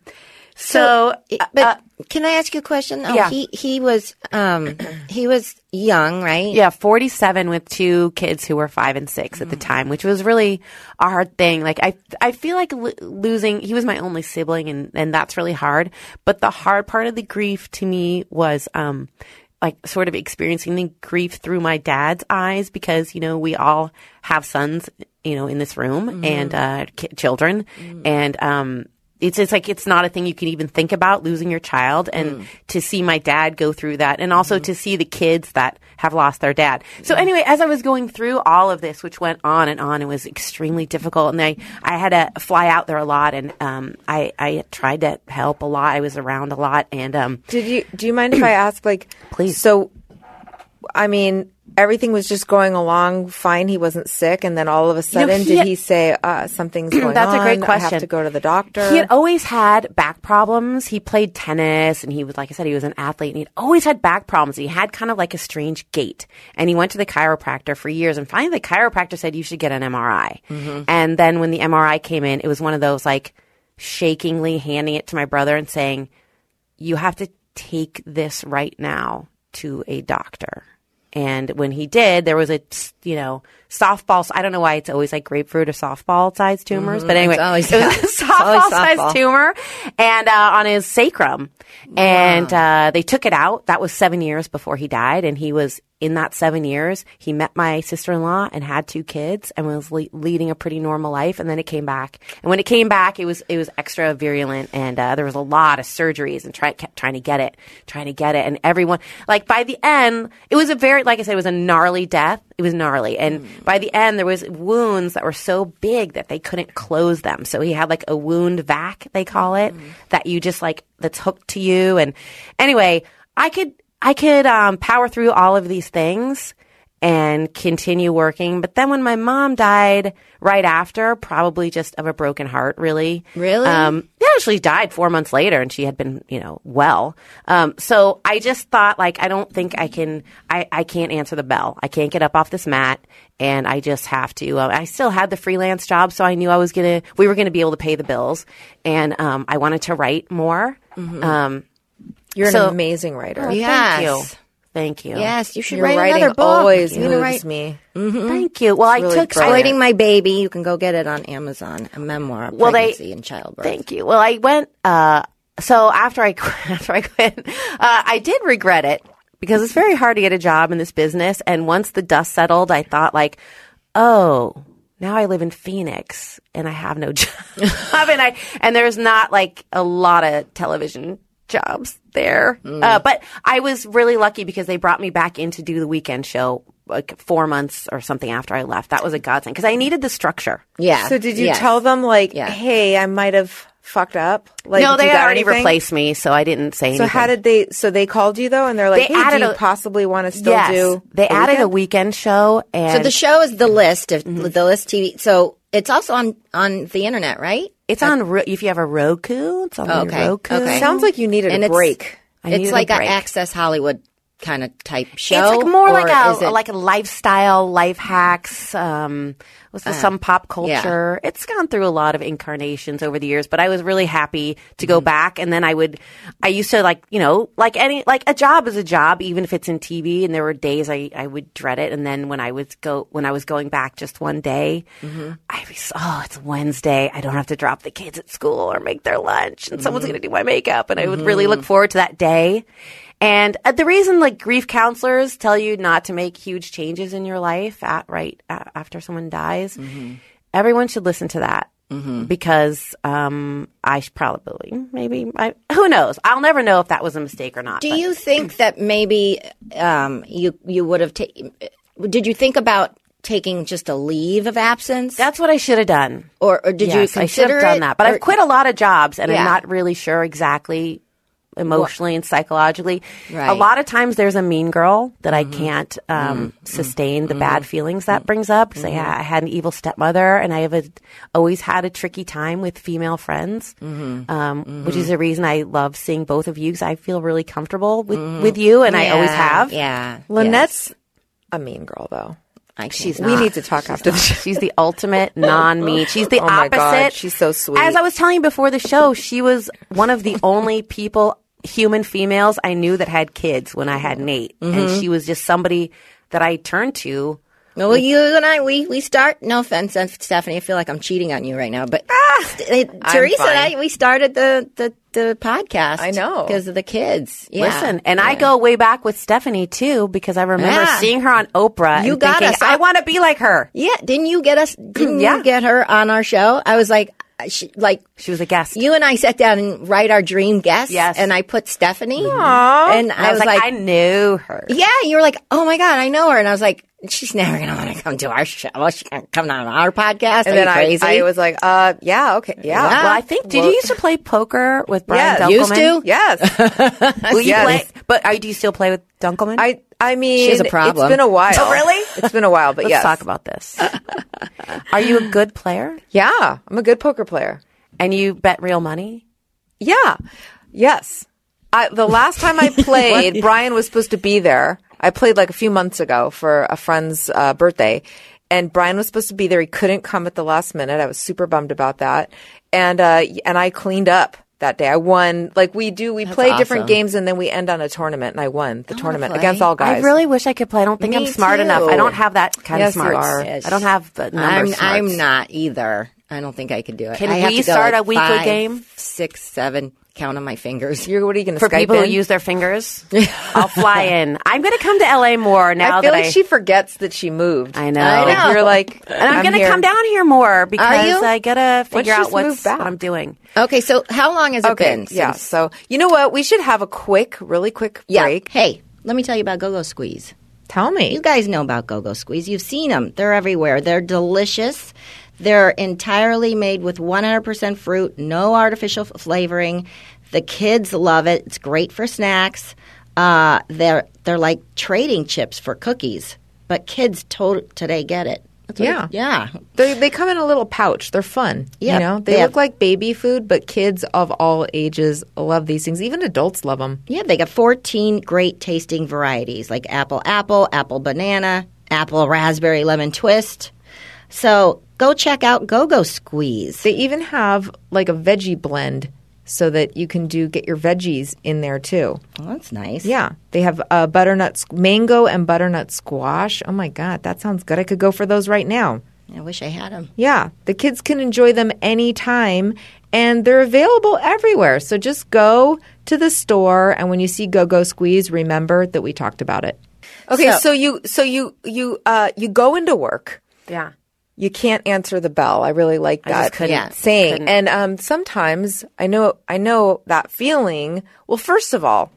so, It- uh, but uh, can I ask you a question? Oh, yeah. He he was um he was young, right? yeah, forty-seven with two kids who were five and six at the time, which was really a hard thing. Like I, I feel like lo- losing. He was my only sibling, and and that's really hard. But the hard part of the grief to me was um. like sort of experiencing the grief through my dad's eyes, because, you know, we all have sons, you know, in this room mm-hmm. and uh, ki- children. Mm-hmm. And um, it's it's like it's not a thing you can even think about, losing your child. And mm. to see my dad go through that, and also mm-hmm. to see the kids that have lost their dad. So anyway, as I was going through all of this, which went on and on, it was extremely difficult. And I, I had to fly out there a lot, and um, I, I tried to help a lot. I was around a lot. And um, Did you? Do you mind if I ask? Like, Please. So, I mean, everything was just going along fine. He wasn't sick, and then all of a sudden, he did had- he say uh, something's going That's on? a great I question. have to go to the doctor. He had always had back problems. He played tennis, and he was, like I said, he was an athlete, and he'd always had back problems. He had kind of like a strange gait, and he went to the chiropractor for years, and finally the chiropractor said, you should get an M R I. Mm-hmm. And then when the M R I came in, it was one of those like shakingly handing it to my brother and saying, you have to take this right now to a doctor. And when he did, there was a, you know, softball. I don't know why it's always like grapefruit or softball sized tumors, Mm-hmm. but anyway, It's always- it was a it's always softball sized softball. tumor, and uh, on his sacrum, and uh, they took it out. That was seven years before he died, and he was in that seven years. He met my sister-in-law and had two kids, and was le- leading a pretty normal life. And then it came back, and when it came back, it was it was extra virulent, and uh, there was a lot of surgeries and try, kept trying to get it, trying to get it, and everyone like by the end, it was a very like I said, it was a gnarly death. It was gnarly, and mm. by the end, there was wounds that were so big that they couldn't close them. So he had like a wound vac, they call it, mm. that you just like that's hooked to you. And anyway, I could I could um, power through all of these things and continue working. But then when my mom died right after, probably just of a broken heart, really. Really? Um, yeah, actually died four months later, and she had been, you know, well. Um, so I just thought, like, I don't think I can, I, I can't answer the bell. I can't get up off this mat, and I just have to. Uh, I still had the freelance job, so I knew I was going to, we were going to be able to pay the bills. And um, I wanted to write more. Mm-hmm. Um, You're so, an amazing writer. Oh, Yes. Thank you. Thank you. Yes, you should Your write writing another book. always You need to moves write- me. Mm-hmm. Thank you. Well, I really took brilliant. Exploiting My Baby. You can go get it on Amazon. A memoir of Well, they- pregnancy and childbirth. Thank you. Well, I went, uh, so after I, after I quit, uh, I did regret it because it's very hard to get a job in this business. And once the dust settled, I thought like, oh, now I live in Phoenix and I have no job. and I, and there's not like a lot of television jobs there. Mm. Uh, but I was really lucky because they brought me back in to do the weekend show like four months or something after I left. That was a godsend because I needed the structure. Yeah. So did you yes. tell them like, Yeah. hey, I might have fucked up? Like, No, do they you got already anything? replaced me, so I didn't say anything. So how did they? So they called you though, and they're like, They "Hey, added do you a- possibly want to still yes, do?" they the added a weekend? weekend show, and So the show is The List, of Mm-hmm. The List T V. So it's also on, on the internet, right? it's on. Ro- If you have a Roku, it's on Oh, the okay. Roku. Okay. Sounds like you needed And a it's- break. I It's needed like a an break. Access Hollywood kind of type show. It's like more or like is a it- like a lifestyle, life hacks. Um, was Uh, there some pop culture? It's gone through a lot of incarnations over the years, but I was really happy to go back. And then I would, I used to like, you know, like any like a job is a job, even if it's in T V. And there were days I I would dread it. And then when I would go when I was going back just one day, I was oh it's Wednesday. I don't have to drop the kids at school or make their lunch, and someone's going to do my makeup, and I would really look forward to that day. And uh, the reason, like, grief counselors tell you not to make huge changes in your life at, right a after someone dies, Mm-hmm. everyone should listen to that because um, I should probably, maybe, I, who knows? I'll never know if that was a mistake or not. Do but- you think that maybe um, you you would have taken? Did you think about taking just a leave of absence, That's what I should have done. or, or did you Yes, consider I should have done it? that. But Or- I've quit a lot of jobs, and Yeah. I'm not really sure exactly emotionally and psychologically. Right. A lot of times there's a mean girl that I can't um, sustain the bad feelings that brings up because I, ha- I had an evil stepmother, and I have a, always had a tricky time with female friends, um, which is the reason I love seeing both of you because I feel really comfortable with, with you, and I always Yeah, have. Yeah, Lynette's a mean girl though. I can't- She's We not. need to talk after the show. She's the ultimate non-mean. She's the Oh my opposite. God, she's so sweet. As I was telling you before the show, she was one of the only people, human females, I knew that had kids when I had Nate. And she was just somebody that I turned to. Well, you and I, we, we start. No offense, Stephanie. I feel like I'm cheating on you right now, but St- Teresa and fine. I, we started the the, the podcast. I know. because of the kids. Yeah. Listen, and I go way back with Stephanie too because I remember Yeah. seeing her on Oprah You and got thinking, us. I want to be like her. Yeah, didn't you get us? Didn't Yeah. you get her on our show? I was like, she, like She was a guest. you and I sat down and write our dream guests. Yes. and I put Stephanie. And and I, was like, I knew her. yeah. You were like, oh my god, I know her. And I was like, she's never gonna want to come to our show. Well, she can come on our podcast. And Are then you I, crazy? I was like, uh, yeah, okay, yeah. Yeah. Well, I think, did Well- you used to play poker with Brian Yes. Dunkelman? Used to? Yes. Will you Yes. play? But are, do you still play with Dunkelman? I I mean, She has a problem. It's been a while. Oh, really? It's been a while, but Let's yes. talk about this. Are you a good player? Yeah, I'm a good poker player. And you bet real money? Yeah. Yes. I, the last time I played, Brian was supposed to be there. I played like a few months ago for a friend's uh, birthday, and Brian was supposed to be there. He couldn't come at the last minute. I was super bummed about that, and uh, and I cleaned up that day. I won. Like we do, we play different awesome. games, and then we end on a tournament, and I won the tournament play. against all guys. I really wish I could play. I don't think Me I'm smart too. enough. I don't have that kind Yes, of you smarts. are. Yes. I don't have the number I'm, smarts. I'm not either. I don't think I could do it. Can I have we to go start like a weekly five, game? Six, seven, count on my fingers. You're what are you going to For Skype people in? who use their fingers, I'll fly in. I'm going to come to L A more now I feel that like I. she forgets that she moved. I know. I Like know. you're like, and I'm, going to here. come down here more because you? I got to figure just out what's move back? what I'm doing. Okay, so how long has it Okay, been? yeah. since- So you know what? We should have a quick, really quick yeah. break. Hey, let me tell you about Go-Go Squeeze. Tell me. You guys know about Go-Go Squeeze. You've seen them. They're everywhere. They're delicious. They're entirely made with one hundred percent fruit, no artificial f- flavoring. The kids love it. It's great for snacks. Uh, they're they're like trading chips for cookies, but kids to- today get it. That's what Yeah. it- yeah. They they come in a little pouch. They're fun. Yeah. You know, they Yeah. look like baby food, but kids of all ages love these things. Even adults love them. Yeah, they got fourteen great tasting varieties like apple apple, apple banana, apple raspberry lemon twist. So go check out Go-Go Squeeze. They even have like a veggie blend so that you can do get your veggies in there too. Well, that's nice. Yeah, they have uh, butternut s- mango and butternut squash. Oh my god, that sounds good. I could go for those right now. I wish I had them. Yeah, the kids can enjoy them anytime, and they're available everywhere. So just go to the store, and when you see Go-Go Squeeze, remember that we talked about it. Okay, So- so, you so you you uh, you go into work. Yeah. You can't answer the bell. I really like I that just couldn't. Yeah. saying. Couldn't. And um, sometimes I know I know that feeling. Well, first of all,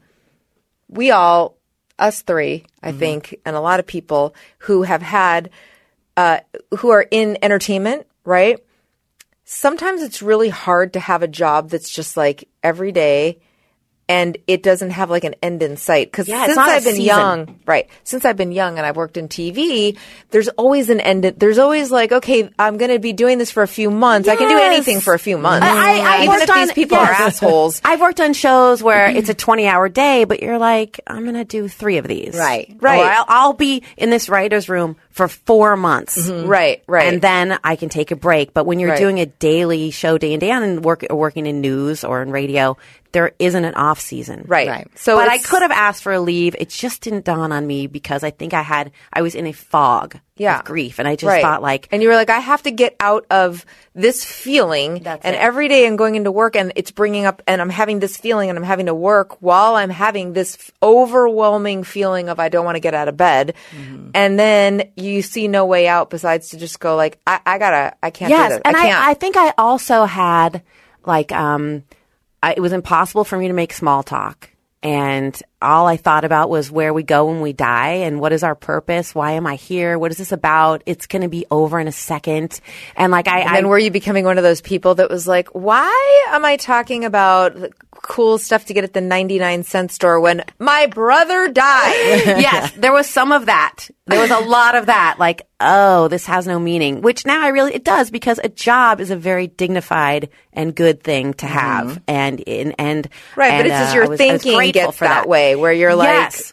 we all, us three, I Mm-hmm. think, and a lot of people who have had, uh, who are in entertainment, right? Sometimes it's really hard to have a job that's just like every day and it doesn't have like an end in sight. Because Yeah, it's since not a I've been season. young, right, since I've been young and I've worked in T V, there's always an end. in- There's always like, okay, I'm going to be doing this for a few months. I can do Yes. anything for a few months. I- I- I Even worked if these on- people yes. are assholes. I've worked on shows where it's a twenty-hour day, but you're like, I'm going to do three of these. Right. Right. Or I'll, I'll be in this writer's room for four months. Right, right. And then I can take a break. But when you're Right. doing a daily show day in, day out and work, or working in news or in radio, there isn't an off season. Right. Right. So but I it's- could have asked for a leave. It just didn't dawn on me because I think I had, I was in a fog Yeah. of grief. And I just Right. thought like, and you were like, I have to get out of this feeling. That's and it. every day I'm going into work and it's bringing up, and I'm having this feeling and I'm having to work while I'm having this f- overwhelming feeling of I don't want to get out of bed. Mm-hmm. And then you see no way out besides to just go like, I, I gotta, I can't yes, do this. and I I, can't. I think I also had like um, I, it was impossible for me to make small talk, and all I thought about was where we go when we die, and what is our purpose? Why am I here? What is this about? It's going to be over in a second, and like I, and I then were you becoming one of those people that was like, why am I talking about cool stuff to get at the ninety-nine cent store when my brother died? yes, there was some of that. There was a lot of that. Like, oh, this has no meaning. Which now I really it does, because a job is a very dignified and good thing to have. And and, and Right, and, but it's just uh, your I was- I was thinking grateful gets for that, way, where you're like, Yes.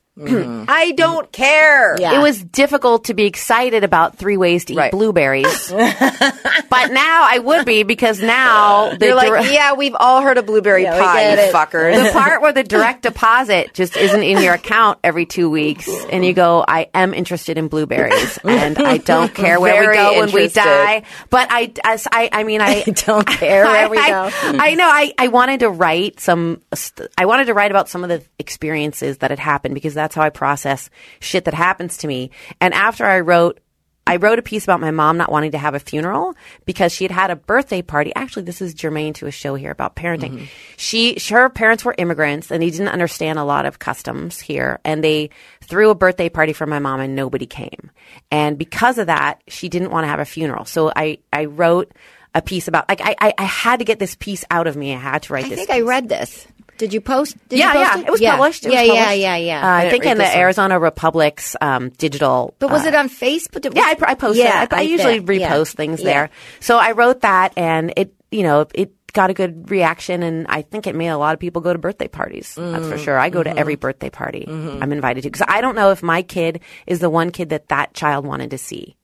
I don't care. Yeah. It was difficult to be excited about three ways to eat Right. blueberries. But now I would be, because now the You're like, dir- yeah, we've all heard of blueberry Yeah, we pie, get you it. fuckers. the part where the direct deposit just isn't in your account every two weeks, and you go, I am interested in blueberries, and I don't care where Very we go when we interested. die. But I, as I, I mean, I Don't care where we I, go. I know. I, I wanted to write some. I wanted to write about some of the experiences that had happened, because that's how I process shit that happens to me. And after I wrote. I wrote a piece about my mom not wanting to have a funeral because she had had a birthday party. Actually, this is germane to a show here about parenting. Mm-hmm. She, her parents were immigrants, and they didn't understand a lot of customs here. And they threw a birthday party for my mom, and nobody came. And because of that, she didn't want to have a funeral. So I, I wrote a piece about, like, I, I, I had to get this piece out of me. I had to write I this think piece. I read this. Did you post? Did yeah, you post yeah, it? it was yeah. published. It was yeah, yeah, published. yeah, yeah, Uh, I, didn't think read in the this one. Arizona Republic's um, digital. But was uh, it on Facebook? Did- Yeah, I, I posted. Yeah, I, I usually bet. Yeah. repost things Yeah. there. So I wrote that, and it, you know, it got a good reaction, and I think it made a lot of people go to birthday parties. That's for sure. I go to every birthday party I'm invited to, because I don't know if my kid is the one kid that that child wanted to see.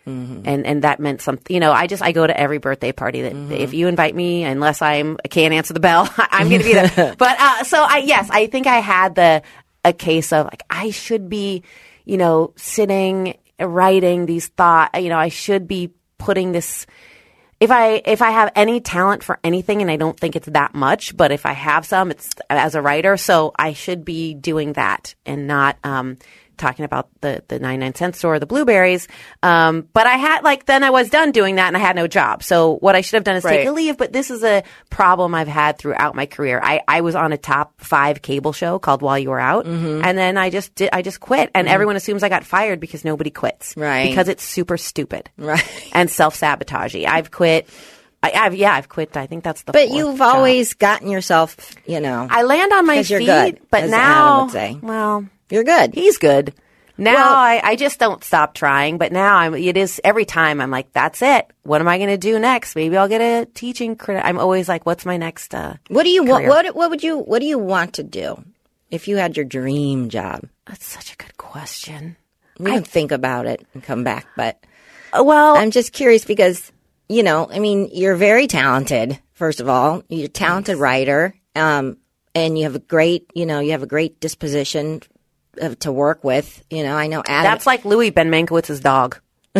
And and that meant something. You know, I just I go to every birthday party that if you invite me, unless I'm I can't answer the bell, I'm going to be there. But uh, so I yes, I think I had the a case of like I should be, you know, sitting writing these thought. You know, I should be putting this. If I if I have any talent for anything, and I don't think it's that much, but if I have some, it's as a writer. So I should be doing that and not um, talking about the the ninety-nine cent store, or the blueberries. Um, but I had like then I was done doing that, and I had no job. So what I should have done is take Right. a leave. But this is a problem I've had throughout my career. I, I was on a top five cable show called While You Were Out, and then I just did, I just quit, and everyone assumes I got fired because nobody quits, Right. Because it's super stupid, Right. and self-sabotaging. I've quit. I, I've yeah, I've quit. I think that's the. But fourth you've job. always gotten yourself, you know. I land on my 'Cause you're feet, good, but as now, Adam would say. well, You're good. he's good. Now Well- I, I just don't stop trying. But now I'm. It is every time I'm like, that's it. What am I going to do next? Maybe I'll get a teaching credit. I'm always like, what's my next? Uh, What do you want? career? What What would you What do you want to do if you had your dream job? That's such a good question. We can think about it and come back, but Uh, Well, I'm just curious because you know, I mean, you're very talented. First of all, you're a talented writer, um, and you have a great, you know, you have a great disposition of, to work with. You know, I know Adam. that's like Louis Ben Mankiewicz's dog.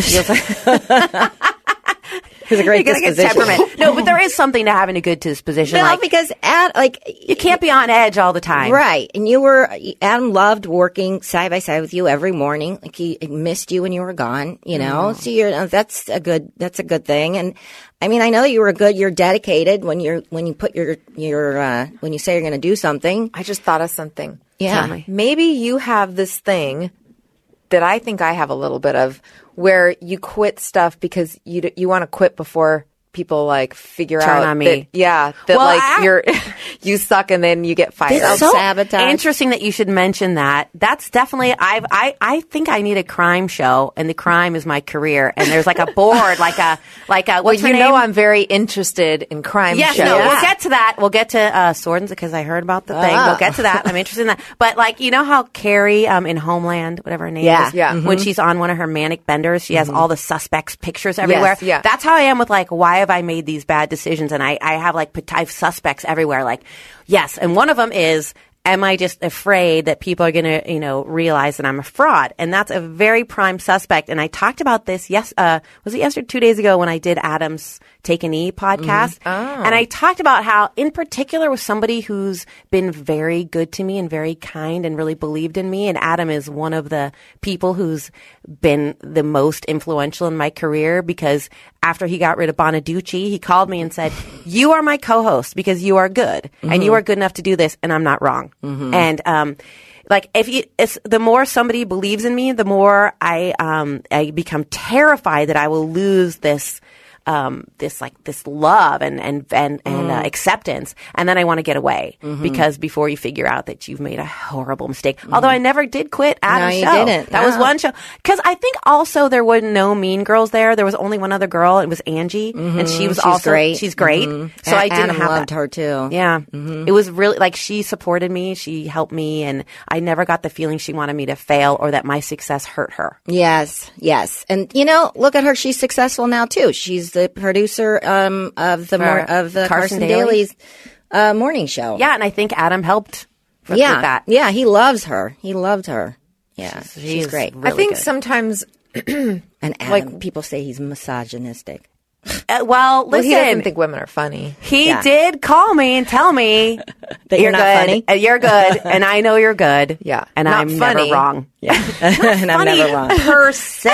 He's a great You gotta get disposition. temperament. No, but there is something to having a good disposition. No, like because Ad, like you can't be on edge all the time. right, and you were Adam loved working side by side with you every morning. Like he missed you when you were gone. You know, so you're that's a good that's a good thing. And I mean, I know you were good. You're dedicated when you're when you put your your uh, when you say you're going to do something. I just thought of something. Yeah. Tell me. Maybe you have this thing that I think I have a little bit of, where you quit stuff because you d- you want to quit before people like figure Turn out on me. that, yeah, that Well, like I- you're you suck and then you get fired. This- So Self-sabotage. interesting that you should mention that. That's definitely I've I, I think I need a crime show, and the crime is my career. And there's like a board, like a like a well, what's her you name? know I'm very interested in crime Yes, shows. no, we'll get to that. We'll get to uh, Swordens because I heard about the thing. Ah. We'll get to that. I'm interested in that. But like, you know how Carrie um, in Homeland, whatever her name Yeah. is, Yeah. when she's on one of her manic benders, she has all the suspects' pictures everywhere. yeah. That's how I am with like, why have I made these bad decisions? And I, I have like, pot- I have suspects everywhere. Like, yes, and one of them is, am I just afraid that people are going to, you know, realize that I'm a fraud? And that's a very prime suspect. And I talked about this, yes, uh, was it yesterday, two days ago when I did Adam's Take an E podcast? And I talked about how, in particular, with somebody who's been very good to me and very kind and really believed in me. And Adam is one of the people who's been the most influential in my career, because after he got rid of Bonaducci, he called me and said, you are my co-host because you are good and you are good enough to do this, and I'm not wrong. And, um, like if you, it's, the more somebody believes in me, the more I, um, I become terrified that I will lose this, um, this like this love and and and, and uh, acceptance, and then I want to get away because before you figure out that you've made a horrible mistake. Although I never did quit Adam's you show. didn't. That was No. one show, because I think also there were no mean girls there. There was only one other girl. It was Angie, and she was She's also great. she's great. So A- I didn't Adam have loved that. her too. Yeah. It was really like she supported me. She helped me. And I never got the feeling she wanted me to fail or that my success hurt her. Yes, yes, and you know, look at her. She's successful now too. She's the producer um, of the mor- of the Carson Carson, Daly? Daly's uh, morning show. Yeah. And I think Adam helped with yeah, with that. yeah. He loves her. He loved her. Yeah, she's, She's great. really I think good. sometimes And Adam, like- people say he's misogynistic. Uh, well, well, listen. he doesn't think women are funny. He Yeah. did call me and tell me That you're not good. funny? Uh, You're good, and I know you're good. Yeah. and Not I'm funny. never wrong. Yeah, and I'm Funny never wrong. per se.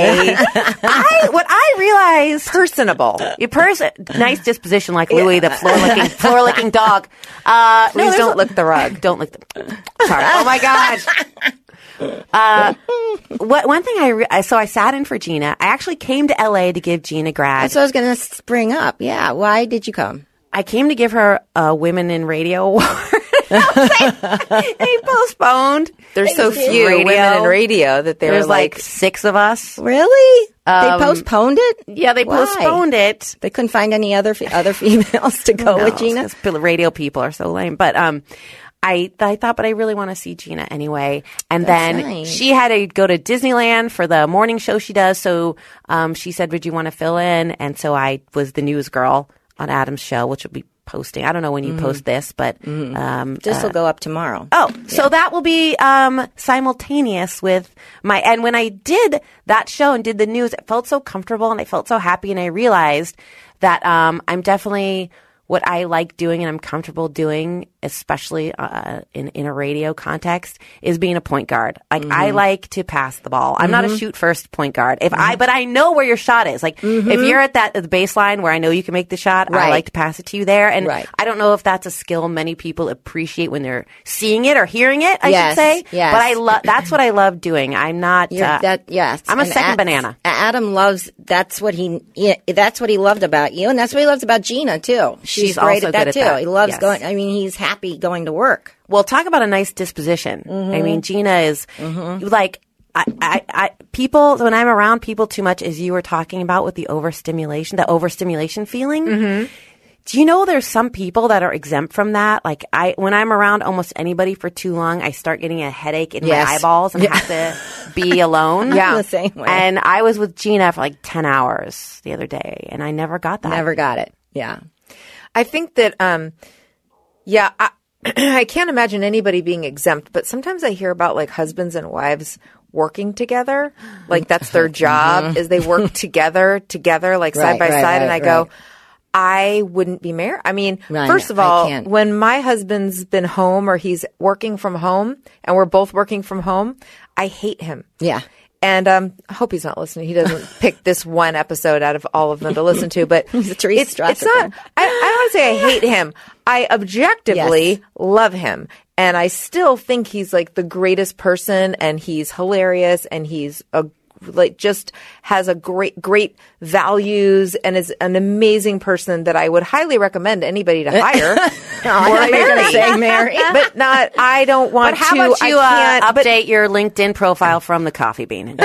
I what I realized. Personable. Your person, nice disposition like Louis, the floor licking, floor licking dog. Uh, no, Please there's don't a- lick the rug. Don't lick the. Sorry. Oh my gosh. Uh, what one thing I, re- I so I sat in for Gina. I actually came to L A to give Gina grad. That's what I was going to spring up. Yeah, why did you come? I came to give her a Women in Radio Award. They postponed. There's so few Radio. women in radio that they're There's like, like, six of us. Really? they postponed it. Yeah, they Why? postponed it. They couldn't find any other fe- other females to go with No, Gina. it's 'cause radio people are so lame. But um, I I thought, but I really want to see Gina anyway. And That's then nice. she had to go to Disneyland for the morning show she does. So um, she said, "Would you want to fill in?" And so I was the news girl on Adam's show, which will be posting. I don't know when you Mm-hmm. post this, but um, This will go up tomorrow. Oh, so that will be um, simultaneous with my. And when I did that show and did the news, it felt so comfortable and I felt so happy. And I realized that um, I'm definitely what I like doing and I'm comfortable doing, especially uh, in, in a radio context, is being a point guard. Like Mm-hmm. I like to pass the ball. I'm not a shoot first point guard. If I, but I know where your shot is. Like if you're at that the baseline where I know you can make the shot, I Mm-hmm. Right. like to pass it to you there. And Right. I don't know if that's a skill many people appreciate when they're seeing it or hearing it, I Yes, should say. yes. But I love that's what I love doing. I'm not You're, uh, that yes, I'm a And second Ad- banana. Adam loves. That's what he. Yeah, that's what he loved about you, and that's what he loves about Gina too. She's, She's great also at that good at too. that. He loves Yes. going. I mean, he's happy going to work. Well, talk about a nice disposition. Mm-hmm. I mean, Gina is like I, I, I, people, when I'm around people too much, as you were talking about with the overstimulation, the overstimulation feeling, mm-hmm. do you know there's some people that are exempt from that? Like I, when I'm around almost anybody for too long, I start getting a headache in Yes. my eyeballs and Yeah. have to be alone. Yeah. I'm the same way. And I was with Gina for like ten hours the other day, and I never got that. Never got it. Yeah. I think that, um, yeah, I, I can't imagine anybody being exempt, but sometimes I hear about like husbands and wives working together. Like that's their job is they work together, together, like Right, side by right, side. and right, I go, right. I wouldn't be married. I mean, I first know. of I all, can't. when my husband's been home or he's working from home and we're both working from home, I hate him. Yeah. And um, I hope he's not listening. He doesn't pick this one episode out of all of them to listen to. But He's a Teresa it's, Strasser it's not. fan. I, I don't want to say I hate him. I objectively Yes. love him, and I still think he's like the greatest person, and he's hilarious, and he's a like just has a great great values, and is an amazing person that I would highly recommend anybody to hire. Oh, I thought you were going to say Mary. But not. I don't want But how to. about you I uh, can't, but- update your LinkedIn profile from the coffee bean?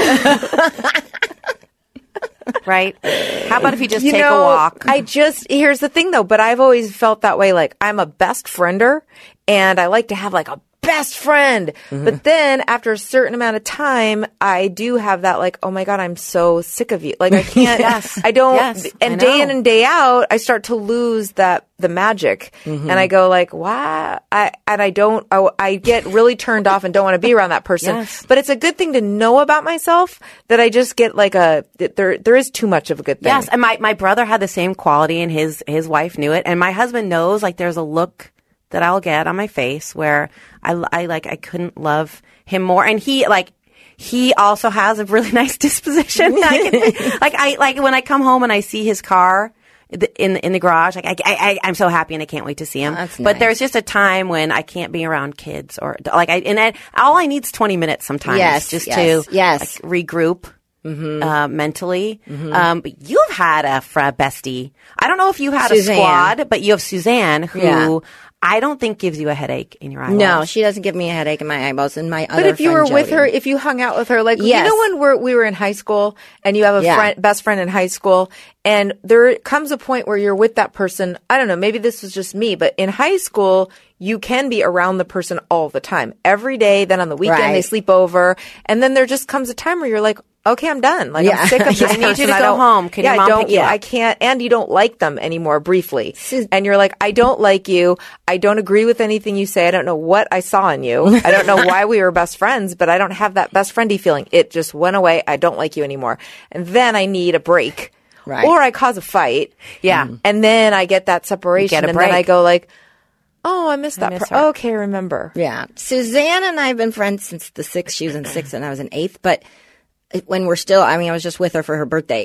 Right? How about if you just You take know, a walk? I just here's the thing though, but I've always felt that way. Like I'm a best friender, and I like to have like a best friend. Mm-hmm. But then after a certain amount of time, I do have that like, oh my god, I'm so sick of you. Like I can't. Yes. I don't. Yes, and I day know. in and day out, I start to lose that the magic, Mm-hmm. and I go like, why? I and I don't. I, I get really turned off and don't want to be around that person. Yes. But it's a good thing to know about myself that I just get like a that there. There is too much of a good thing. Yes, and my, my brother had the same quality, and his his wife knew it, and my husband knows. Like, there's a look that I'll get on my face where I, I like I couldn't love him more, and he like he also has a really nice disposition. I can, like I like when I come home and I see his car in in the garage, like I, I I'm so happy and I can't wait to see him. Oh, that's but nice. there's just a time when I can't be around kids or like I and I, all I need is twenty minutes sometimes, Yes, just yes, to yes. like, regroup. Mm-hmm. Uh, mentally, um, but you've had a fra bestie. I don't know if you had Suzanne. a squad, but you have Suzanne, who Yeah. I don't think gives you a headache in your eyeballs. No, she doesn't give me a headache in my eyeballs. And my other But if you were friend, with Jody. her, if you hung out with her, like Yes. you know when we're, we were in high school and you have a Yeah. friend, best friend in high school, and there comes a point where you're with that person. I don't know, maybe this was just me, but in high school, you can be around the person all the time, every day. Then on the weekend, Right. they sleep over, and then there just comes a time where you're like, okay, I'm done. Like Yeah. I'm sick of this I need you person. to I go don't- home. Can yeah, your I mom don't. pick you yeah, up? I can't. And you don't like them anymore. Briefly, and you're like, I don't like you. I don't agree with anything you say. I don't know what I saw in you. I don't know why we were best friends, but I don't have that best friendy feeling. It just went away. I don't like you anymore. And then I need a break, Right. or I cause a fight. Yeah. and then I get that separation, get a and then I break. go like, oh, I missed that. miss per- her. okay, remember. Yeah. Suzanne and I have been friends since the sixth. She was in sixth and I was in eighth. But when we're still, I mean, I was just with her for her birthday.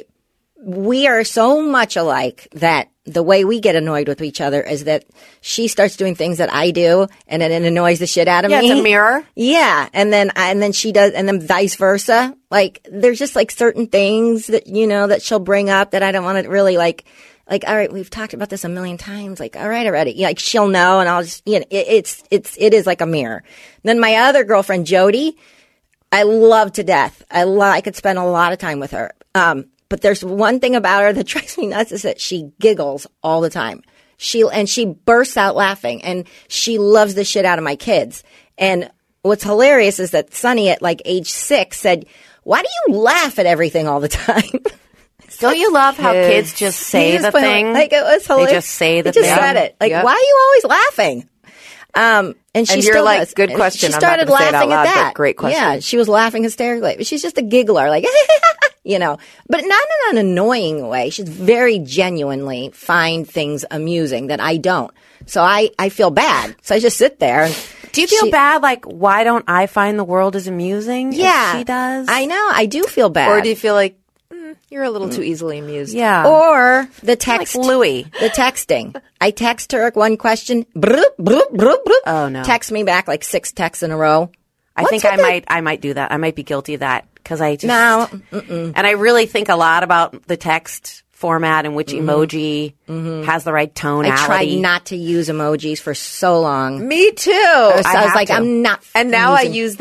We are so much alike that the way we get annoyed with each other is that she starts doing things that I do and then it annoys the shit out of Yeah, me. it's a mirror. Yeah. And then, and then she does, and then vice versa. Like, there's just like certain things that, you know, that she'll bring up that I don't want to really like, like, all right, we've talked about this a million times. Like, all right, already. Yeah, like, she'll know, and I'll just, you know, it, it's, it's, it is like a mirror. Then my other girlfriend, Jody, I love to death. I love, I could spend a lot of time with her. Um, but there's one thing about her that drives me nuts is that she giggles all the time. She, and she bursts out laughing, and she loves the shit out of my kids. And what's hilarious is that Sunny at like age six said, "Why do you laugh at everything all the time?" Don't you love how Kids. kids just say He the just put- thing? Like it was hilarious. They just say the He just thing. said it. Like, Yep. why are you always laughing? Um, and she And you're still like, does. good And question. She I'm not started gonna say it out laughing loud, at but that. great question. Yeah, she was laughing hysterically. But she's just a giggler, like, you know, but not in an annoying way. She's very genuinely find things amusing that I don't. So I, I feel bad. So I just sit there. And Do you feel she- bad? Like, why don't I find the world as amusing? as Yeah, she does. I know. I do feel bad. Or do you feel like mm, you're a little too easily amused? Yeah. Or the text. like Louie. The texting. I text her one question. Broop, broop, broop, broop. Oh, no. Text me back like six texts in a row. I What's think with I that? might. I might do that. I might be guilty of that because I just. No. And I really think a lot about the text format and which emoji has the right tonality. I tried not to use emojis for so long. Me too. So I, was have like, to. I'm not. And now I using- use them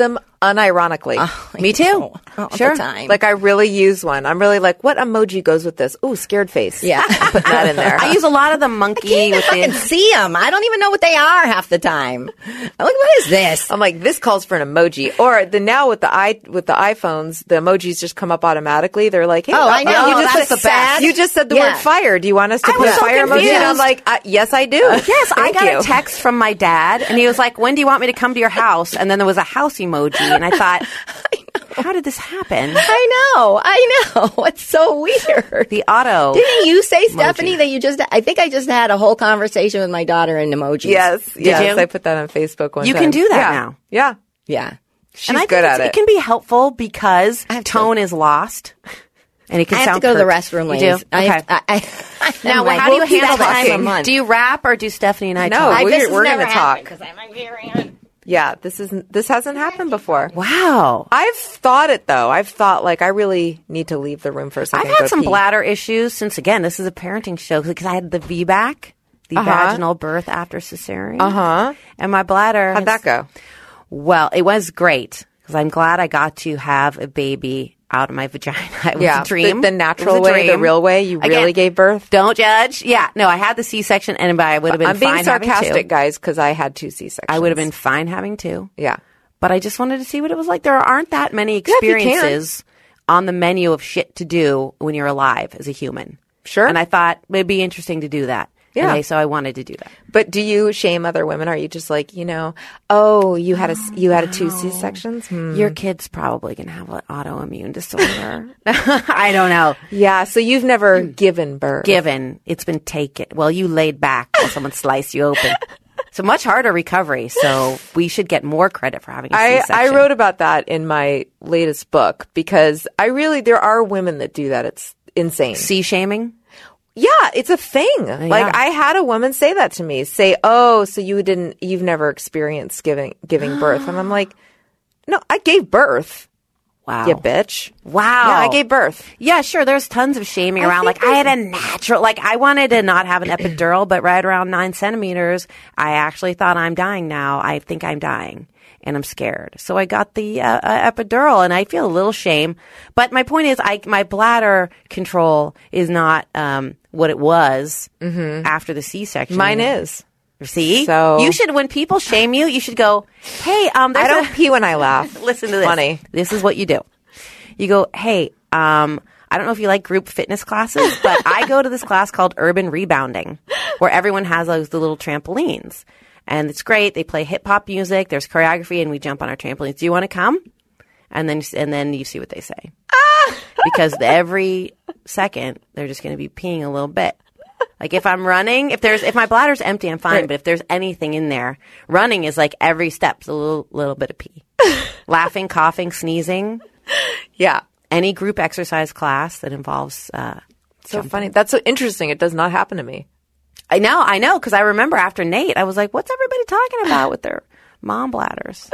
unironically. Oh, Me too. All the Sure. time. Like I really use one. I'm really like, what emoji goes with this? Ooh, scared face. Yeah. I'm putting that in there. I use a lot of the monkey with I can the. see them. I don't even know what they are half the time. I'm like, what is this? I'm like, this calls for an emoji. Or the now with the i with the iPhones, the emojis just come up automatically. They're like, hey, Oh, I know. You Oh, just that's said, the best. You just said the Yeah. word fire. Do you want us to I put was a so fire emoji? And I'm confused. like, uh, yes, I do. Yes, I Thank got you. a text from my dad, and he was like, "When do you want me to come to your house?" And then there was a house emoji, and I thought, "How did this happen?" I know. I know. It's so weird. The auto. Didn't you say, Stephanie, that you just, I think I just had a whole conversation with my daughter in emojis. Yes, yes. you? I put that on Facebook one You time. can do that Yeah. now. Yeah. Yeah. She's and I think good it's- at it. It can be helpful because have to- tone is lost, and it can I have sound to go to the curt. restroom, You ladies. do? I Okay. have, I, I, I'm Now, like, how do you we'll see handle that time a talking? month. Do you rap or do Stephanie and I No, talk? I, we're- this has we're never gonna happened talk. 'cause I'm Iberian. Yeah, this isn't. This hasn't happened before. Wow. I've thought it though. I've thought like I really need to leave the room for a second. I've and go had some pee. bladder issues since, again, this is a parenting show because I had the V BAC, the Uh-huh. vaginal birth after cesarean. Uh huh. And my bladder. How'd that has- go? Well, it was great because I'm glad I got to have a baby out of my vagina. It was Yeah, a dream. The, the natural It was a way, the dream. real way. You Again, really gave birth. Don't judge. Yeah, no, I had the C-section, and I would have been I'm being fine having sarcastic, two. guys, because I had two C-sections. I would have been fine having two. Yeah. But I just wanted to see what it was like. There aren't that many if you can. experiences on the menu of shit to do when you're alive as a human. Sure. And I thought it'd be interesting to do that. Yeah. And I- so I wanted to do that. But do you shame other women? Are you just like, you know, oh, you had a you had a two C-sections? Hmm. Your kid's probably going to have an autoimmune disorder. I don't know. Yeah. So you've never given birth. Given it's been taken. Well, you laid back while someone sliced you open. It's a much harder recovery. So we should get more credit for having a I, C-section. I wrote about that in my latest book because I really there are women that do that. It's insane. C-shaming. Yeah, it's a thing. Like I had a woman say that to me. Say, "Oh, so you didn't you've never experienced giving giving birth." And I'm like, "No, I gave birth." Wow. You bitch. Wow. Yeah, I gave birth. Yeah, sure. There's tons of shaming I around. think Like I had a natural, like I wanted to not have an epidural, but right around nine centimeters, I actually thought I'm dying now. I think I'm dying and I'm scared. So I got the uh, uh, epidural and I feel a little shame. But my point is I, my bladder control is not, um, what it was after the C-section. Mine is. See? So- you should, when people shame you, you should go, hey, um, there's I don't a- pee when I laugh. Listen to this. Funny. This is what you do. You go, hey, um, I don't know if you like group fitness classes, but I go to this class called Urban Rebounding, where everyone has those the little trampolines. And it's great. They play hip hop music. There's choreography, and we jump on our trampolines. Do you want to come? And then, and then you see what they say. Because every second, they're just going to be peeing a little bit. Like if I'm running, if there's if my bladder's empty, I'm fine. Right. But if there's anything in there, running is like every step's a little little bit of pee. Laughing, coughing, sneezing. Yeah. Any group exercise class that involves. Uh, So funny. That's so interesting. It does not happen to me. I know, I know, because I remember after Nate, I was like, "What's everybody talking about with their mom bladders?"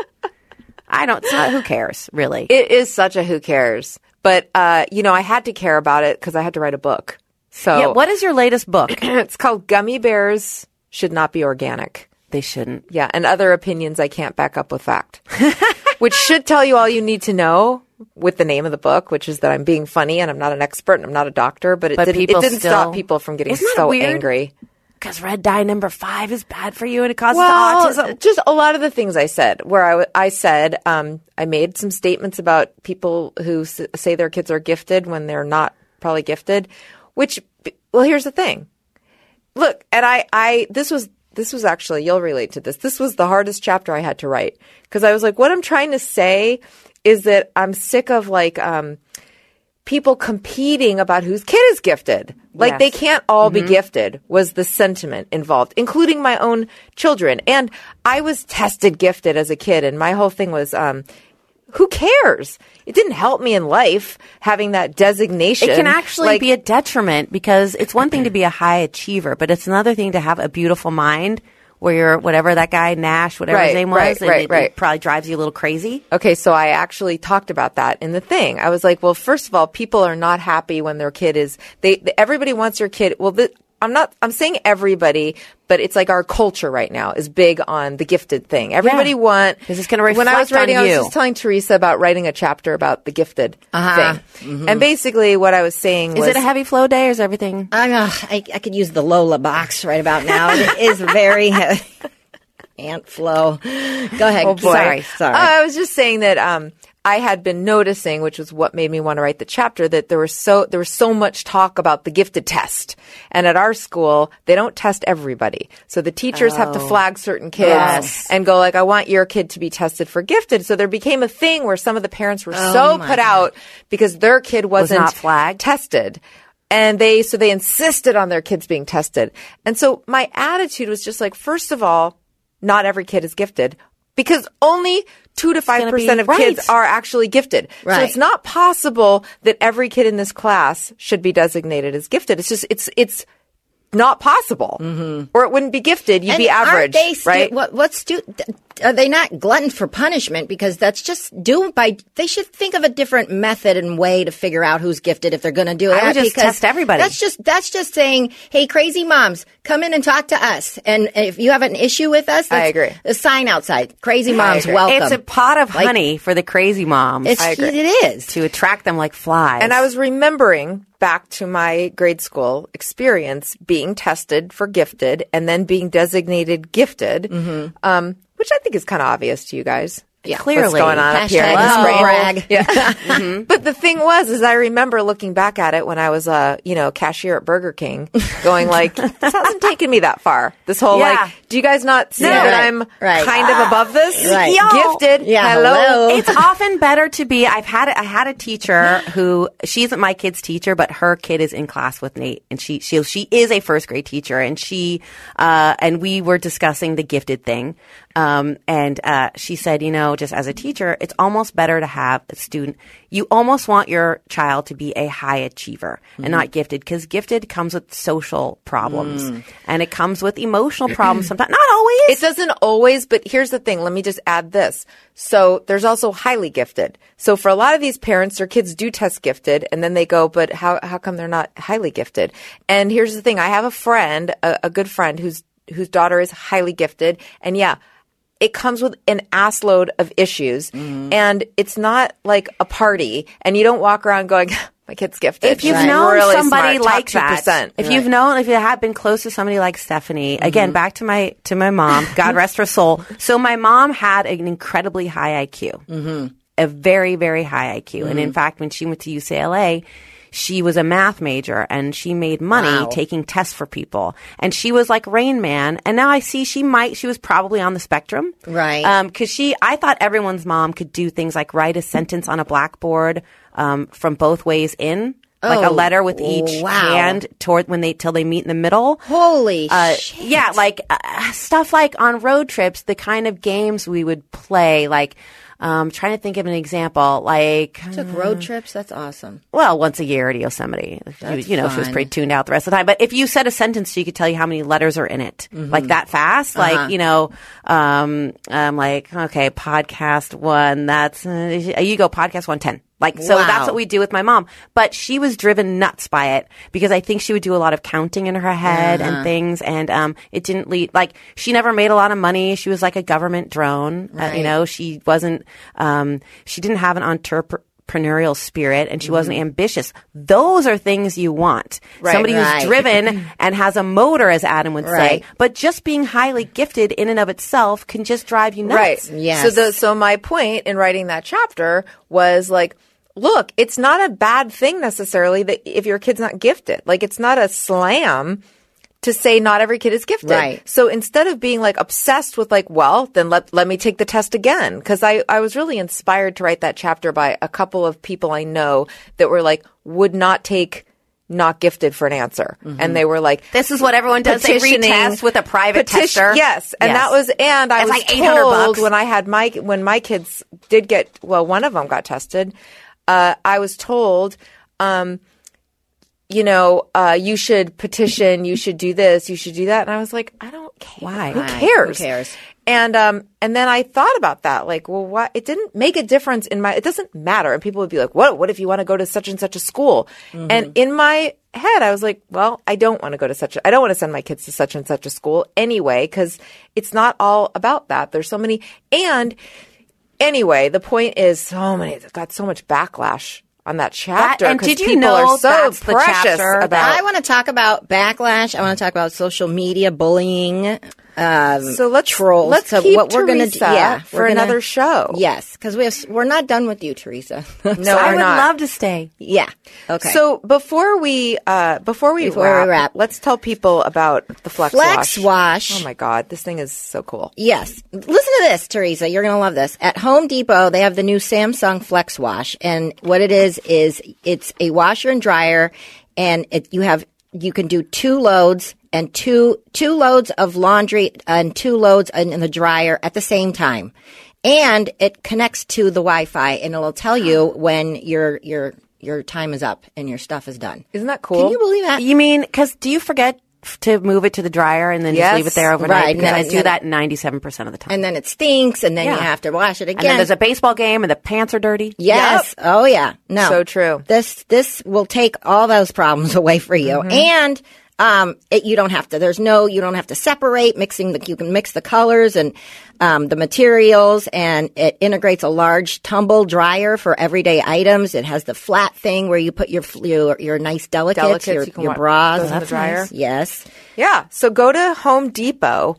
I don't. It's not, who cares, really? It is such a who cares. But, uh, you know, I had to care about it because I had to write a book. So yeah. What is your latest book? it's called Gummy Bears Should Not Be Organic. They shouldn't. Yeah. And other opinions I can't back up with fact, which should tell you all you need to know with the name of the book, which is that I'm being funny and I'm not an expert and I'm not a doctor, but it But didn't, it people didn't still- stop people from getting Isn't that so weird? angry. Because red dye number five is bad for you and it causes Well, autism. just a lot of the things I said, where I, w- I said, um, I made some statements about people who s- say their kids are gifted when they're not probably gifted, which, well, here's the thing. Look, and I, I, this was, this was actually, you'll relate to this. This was the hardest chapter I had to write because I was like, what I'm trying to say is that I'm sick of like, um, people competing about whose kid is gifted. Like Yes. they can't all be gifted was the sentiment involved, including my own children. And I was tested gifted as a kid. And my whole thing was, um, who cares? It didn't help me in life having that designation. It can actually Like, be a detriment because it's one thing to be a high achiever, but it's another thing to have a beautiful mind where you're whatever that guy Nash, whatever Right, his name was, right, and right, it, right. it probably drives you a little crazy. Okay, so I actually talked about that in the thing. I was like, well, first of all, people are not happy when their kid is, they, everybody wants their kid. Well, the, I'm not, I'm saying everybody, but it's like our culture right now is big on the gifted thing. Everybody Yeah. want, This is gonna reflect when I was writing, on I was you. just telling Teresa about writing a chapter about the gifted Uh-huh. thing. And basically what I was saying Is was, it a heavy flow day or is everything? I, uh, I, I could use the Lola box right about now. It is very heavy. Aunt Flo. Go ahead. Oh, boy. Sorry. Sorry. Uh, I was just saying that um, I had been noticing, which was what made me want to write the chapter, that there was so there was so much talk about the gifted test, and at our school they don't test everybody. So the teachers have to flag certain kids Yes. and go like, "I want your kid to be tested for gifted." So there became a thing where some of the parents were so my put out because their kid wasn't not flagged? tested. And they, so they insisted on their kids being tested. And so my attitude was just like, first of all, not every kid is gifted because only two to five percent be- of right. kids are actually gifted. So Right. it's not possible that every kid in this class should be designated as gifted. It's just, it's, it's not possible. Mm-hmm. Or it wouldn't be gifted. You'd And be average, aren't they stu- right? What, what's stu- are they not gluttons for punishment? Because that's just do by. They should think of a different method and way to figure out who's gifted if they're going to do I that. would just because test everybody. That's just that's just saying, hey, crazy moms, come in and talk to us. And if you have an issue with us, I that's agree. a sign outside. Crazy moms, agree. welcome. It's a pot of Like- honey for the crazy moms It's, I agree. it is. to attract them like flies. And I was remembering back to my grade school experience being tested for gifted and then being designated gifted, Mm-hmm. um, which I think is kind of obvious to you guys. Yeah. Clearly. What's going on up here in Hashtag this humble brain. brag. Yeah. But the thing was, is I remember looking back at it when I was a, you know, cashier at Burger King going like, this hasn't taken me that far. This whole Yeah. like, do you guys not see No. that Right. I'm Right. kind of above this? Right. Yo. Gifted. Yeah, Hello. hello. It's often better to be. I've had I had a teacher who she isn't my kid's teacher, but her kid is in class with Nate, and she she she is a first grade teacher, and she uh, and we were discussing the gifted thing, um, and uh, she said, you know, just as a teacher, it's almost better to have a student. You almost want your child to be a high achiever Mm-hmm. and not gifted, because gifted comes with social problems and it comes with emotional problems sometimes. Not always. It doesn't always, but here's the thing. Let me just add this. So there's also highly gifted. So for a lot of these parents, their kids do test gifted and then they go, but how, how come they're not highly gifted? And here's the thing. I have a friend, a, a good friend whose, whose daughter is highly gifted. And yeah, it comes with an ass load of issues and it's not like a party and you don't walk around going, my kid's gifted. If you've She's known really somebody smart, top like that, two percent. if you've known, if you have been close to somebody like Stephanie, again, back to my to my mom, God rest her soul. So my mom had an incredibly high I Q, mm-hmm. a very very high I Q, mm-hmm. and in fact, when she went to U C L A, she was a math major and she made money Wow. taking tests for people, and she was like Rain Man. And now I see she might she was probably on the spectrum, Right. Um, because she, I thought everyone's mom could do things like write a sentence on a blackboard um, from both ways in. Like a Oh, letter with each wow. hand toward when they till they meet in the middle. Holy Uh, shit. yeah, like uh, stuff like on road trips, the kind of games we would play. Like, um, trying to think of an example. Like, Took road trips. That's awesome. well, once a year at Yosemite. That's you know, she was fun. pretty tuned out the rest of the time. But if you said a sentence, she could tell you how many letters are in it, Mm-hmm. like that fast. Uh-huh. Like, you know, um, I'm like, okay, podcast one. That's uh, you go podcast one ten. Like, so Wow. that's what we do with my mom. But she was driven nuts by it because I think she would do a lot of counting in her head Uh-huh. and things. And, um, it didn't lead, like, she never made a lot of money. She was like a government drone. Uh, Right. you know, she wasn't, um, she didn't have an entrepreneurial spirit and she wasn't ambitious. Those are things you want. Right, Somebody right. who's driven and has a motor, as Adam would Right. say. But just being highly gifted in and of itself can just drive you nuts. Right. Yes. So the so my point in writing that chapter was like, look, it's not a bad thing necessarily that if your kid's not gifted. Like it's not a slam to say not every kid is gifted. Right. So instead of being like obsessed with like, well, then let let me take the test again. Because I, I was really inspired to write that chapter by a couple of people I know that were like, would not take not gifted for an answer. And they were like, This is what everyone does. They petitioning- retest with a private petition- tester. Yes, and Yes. that was, and I It's was like eight hundred told bucks. when I had my when my kids did get well, one of them got tested. Uh, I was told, um, you know, uh, you should petition, you should do this, you should do that, and I was like, I don't care. Why? Who Why? cares? Who cares? And um, and then I thought about that, like, well, what? It didn't make a difference in my. It doesn't matter. And people would be like, "What? What if you want to go to such and such a school?" Mm-hmm. And in my head, I was like, "Well, I don't want to go to such. A, I don't want to send my kids to such and such a school anyway, because it's not all about that. There's so many." And anyway, the point is, so many. It got so much backlash on that chapter. That, and did you people know are so that's the precious chapter about? I want to talk about backlash. I want to talk about social media bullying. Um, So let's trolls. let's So keep what we're Teresa gonna do, yeah, for we're gonna- another show. Yes, because we have, we're not done with you, Teresa. No, I we're would not. love to stay. Yeah. Okay. So before we uh, before we Before wrap, we wrap. let's tell people about the Flex, Flex Wash. Wash. Oh my God, this thing is so cool. Yes. Listen to this, Teresa. You're going to love this. At Home Depot, they have the new Samsung Flex Wash. And what it is, is it's a washer and dryer. And it, you have, you can do two loads and two, two loads of laundry and two loads in, in the dryer at the same time. And it connects to the Wi-Fi and it'll tell you when your, your, your time is up and your stuff is done. Isn't that cool? Can you believe that? You mean, because do you forget f- to move it to the dryer and then Yes. just leave it there overnight? Right, Because no, I do no. that ninety-seven percent of the time. And then it stinks and then Yeah. you have to wash it again. And then there's a baseball game and the pants are dirty. Yes. Oh, yeah. No. So true. This this will take all those problems away for you, Mm-hmm. and um, it, you don't have to. There's no. You don't have to separate mixing the. You can mix the colors and um, the materials, and it integrates a large tumble dryer for everyday items. It has the flat thing where you put your your, your nice delicates, Delicates, your, you can your wa- bras, those in the dryer. Nice. Yes. Yeah. So go to Home Depot,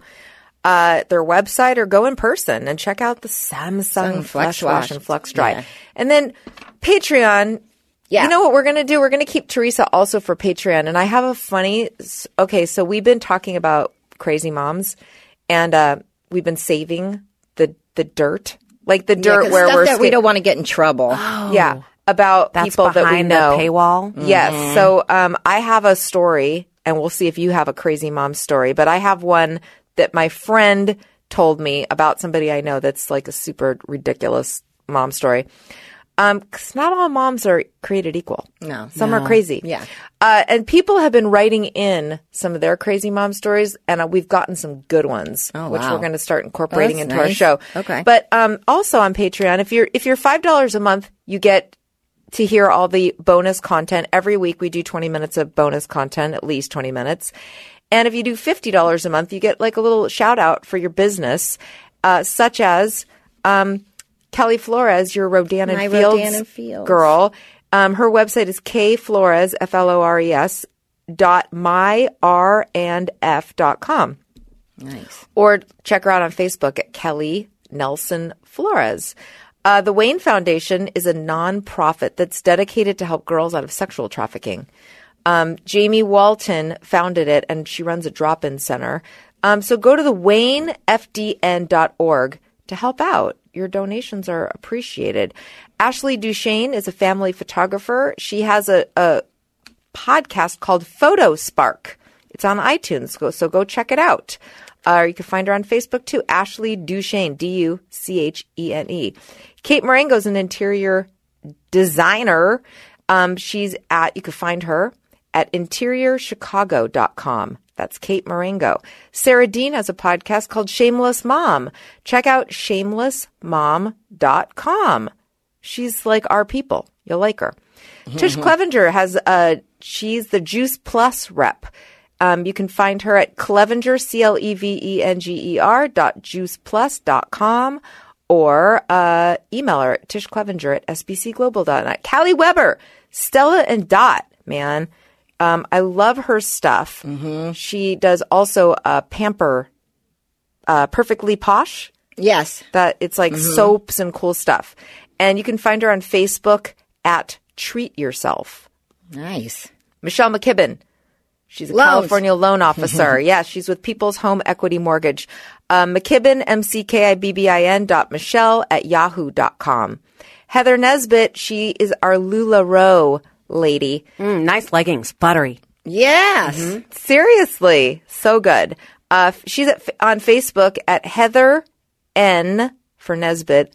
uh, their website, or go in person and check out the Samsung Sun Flex Flex Wash Wash. and Flex Dry. Yeah. And then Patreon. Yeah. You know what we're going to do? We're going to keep Teresa also for Patreon. And I have a funny, okay, so we've been talking about crazy moms and uh, we've been saving the, the dirt, like the Yeah, dirt 'cause where stuff we're that we sca- don't want to get in trouble. Yeah. About That's people that we behind know. the paywall. Yes. So um, I have a story, and we'll see if you have a crazy mom story. But I have one that my friend told me about somebody I know that's like a super ridiculous mom story. Um, 'cause not all moms are created equal. No. Some are crazy. Yeah. Uh, and people have been writing in some of their crazy mom stories, and uh, we've gotten some good ones, Oh, which wow. we're going to start incorporating Oh, that's into our nice. show. Okay. But um, also on Patreon, if you're if you're five dollars a month, you get to hear all the bonus content. Every week we do twenty minutes of bonus content, at least twenty minutes. And if you do fifty dollars a month, you get like a little shout out for your business, uh, such as um, Kelly Flores, your Rodan and My Fields, Rodan and Fields. girl. Um, her website is kflores, F L O R E S, dot my r and f dot com. Nice. Or check her out on Facebook at Kelly Nelson Flores. Uh, the Wayne Foundation is a nonprofit that's dedicated to help girls out of sexual trafficking. Um, Jamie Walton founded it, and she runs a drop-in center. Um, so go to the wayne f d n dot org to help out. Your donations are appreciated. Ashley Duchesne is a family photographer. She has a, a podcast called Photo Spark. It's on iTunes, so, so go check it out. Uh, you can find her on Facebook too, Ashley Duchesne, D U C H E N E. Kate Marengo is an interior designer. Um, she's at, you can find her at interior chicago dot com. That's Kate Marengo. Sarah Dean has a podcast called Shameless Mom. Check out shameless mom dot com. She's like our people. You'll like her. Tish Clevenger has a, she's the Juice Plus rep. Um, you can find her at Clevenger, C L E V E N G E R dot juice plus dot com or uh, email her at Tish Clevenger at S B C global dot net. Callie Weber, Stella and Dot, man. Um, I love her stuff. Mm-hmm. She does also uh, Pamper, uh, Perfectly Posh. Yes. That it's like Mm-hmm. soaps and cool stuff. And you can find her on Facebook at Treat Yourself. Nice. Michelle McKibben. She's a Loans. California loan officer. Yeah, she's with People's Home Equity Mortgage. Uh, McKibben, M C K I B B I N dot Michelle at yahoo dot com. Heather Nesbitt, she is our LuLaRoe lady. Mm, nice leggings, buttery. Yes. Mm-hmm. Seriously, so good. Uh, she's at, on Facebook at Heather N for Nesbitt,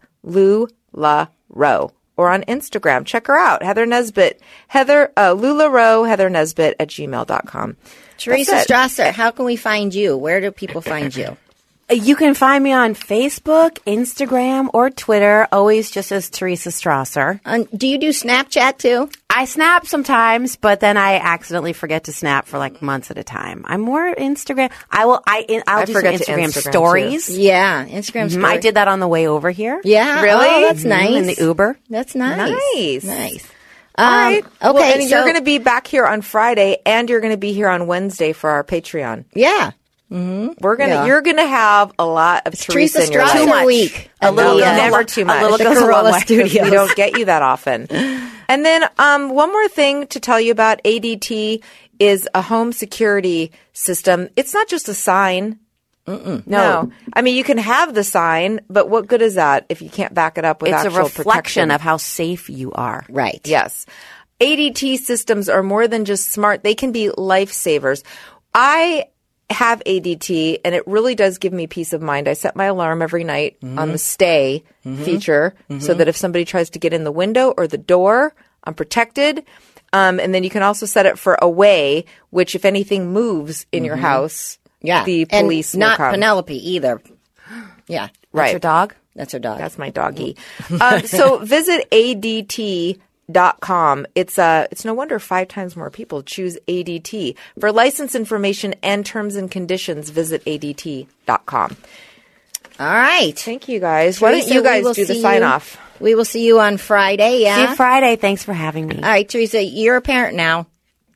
LuLaRoe. Or on Instagram. Check her out. Heather Nesbitt. Heather, uh, LuLaRoe, Heather Nesbitt at gmail dot com. Teresa Strasser, how can we find you? Where do people find you? You can find me on Facebook, Instagram, or Twitter, always just as Teresa Strasser. Um, do you do Snapchat too? I snap sometimes, but then I accidentally forget to snap for like months at a time. I'm more Instagram. I will. I I'll I do some forget to Instagram, Instagram, stories. Yeah, Instagram. Mhm. I did that on the way over here. Yeah, Really? Oh, that's Mhm, nice. in the Uber. That's nice. Nice. Nice. All Um, right. Okay. Well, and so, you're going to be back here on Friday, and you're going to be here on Wednesday for our Patreon. Yeah. We're gonna. Yeah. You're gonna have a lot of Teresa, Teresa in your life. Strasser Too much. week. A little, Yeah. never A too lot- much. a little The goes a long Corolla way. Studios. We don't get you that often. And then um, one more thing to tell you about A D T is a home security system. It's not just a sign. Mm-mm. No. I mean, you can have the sign, but what good is that if you can't back it up with It's a actual reflection protection? of how safe you are. Right. Yes. A D T systems are more than just smart. They can be lifesavers. I have A D T and it really does give me peace of mind. I set my alarm every night on the stay feature so that if somebody tries to get in the window or the door, I'm protected. Um, and then you can also set it for away, which if anything moves in your house, Yeah. the police and will not come. Penelope either. Yeah. That's Right. your dog? That's her dog. That's my doggy. um, so visit A D T dot com. It's uh, it's no wonder five times more people choose A D T. For license information and terms and conditions, visit A D T dot com. All right. Thank you guys. Why don't Teresa, you we guys will do the see sign you- off? We will see you on Friday. See Yeah. you Friday. Thanks for having me. All right, Teresa, you're a parent now.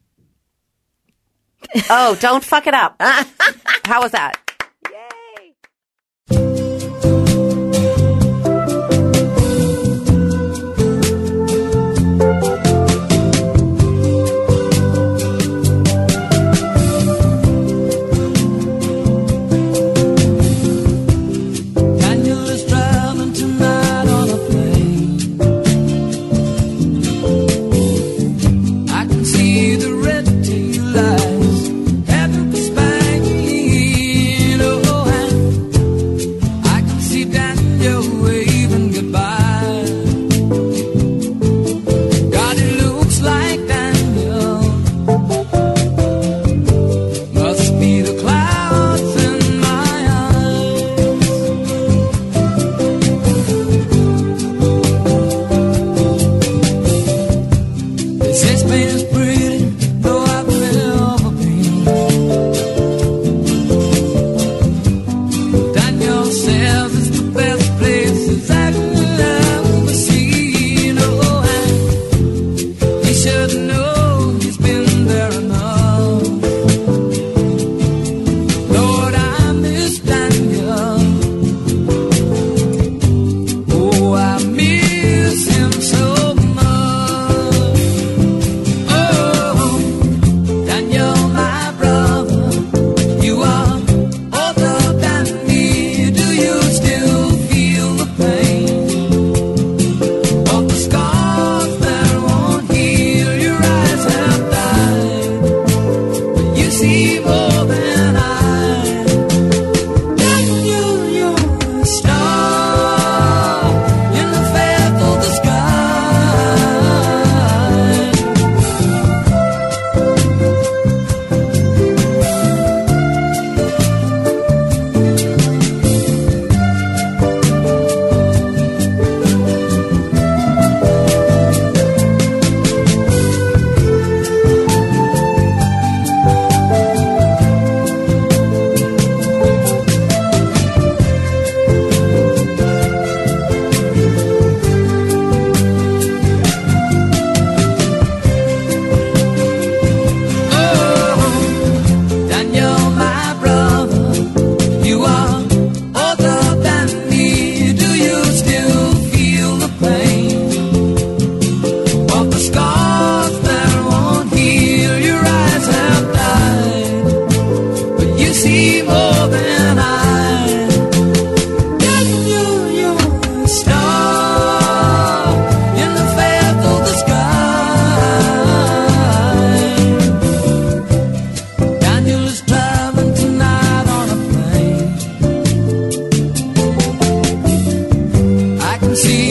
Oh, don't fuck it up. How was that? Daniel is traveling tonight on a plane. I can see the red tail lights heading for Spain. Oh, and I can see Daniel waving goodbye. God, it looks like Daniel must be the clouds in my eyes. They say Spain is pretty, though I've never been. Daniel says it's the best place I've ever seen. Oh, and he should know he's been there enough. Lord, I miss Daniel. Oh, I miss him so much. Oh, Daniel, my brother, you are older than me. Do you still feel the pain of the scars that won't heal? Your eyes have died, but you see more than I. Daniel, you're a star in the faith of the sky. Oh, Daniel, my brother, you are older than me. Do you still feel the pain of the scars that won't heal? Your eyes have died, but you see more than I. Daniel, you're a star in the faith of the sky. Daniel is traveling tonight on a plane. I can see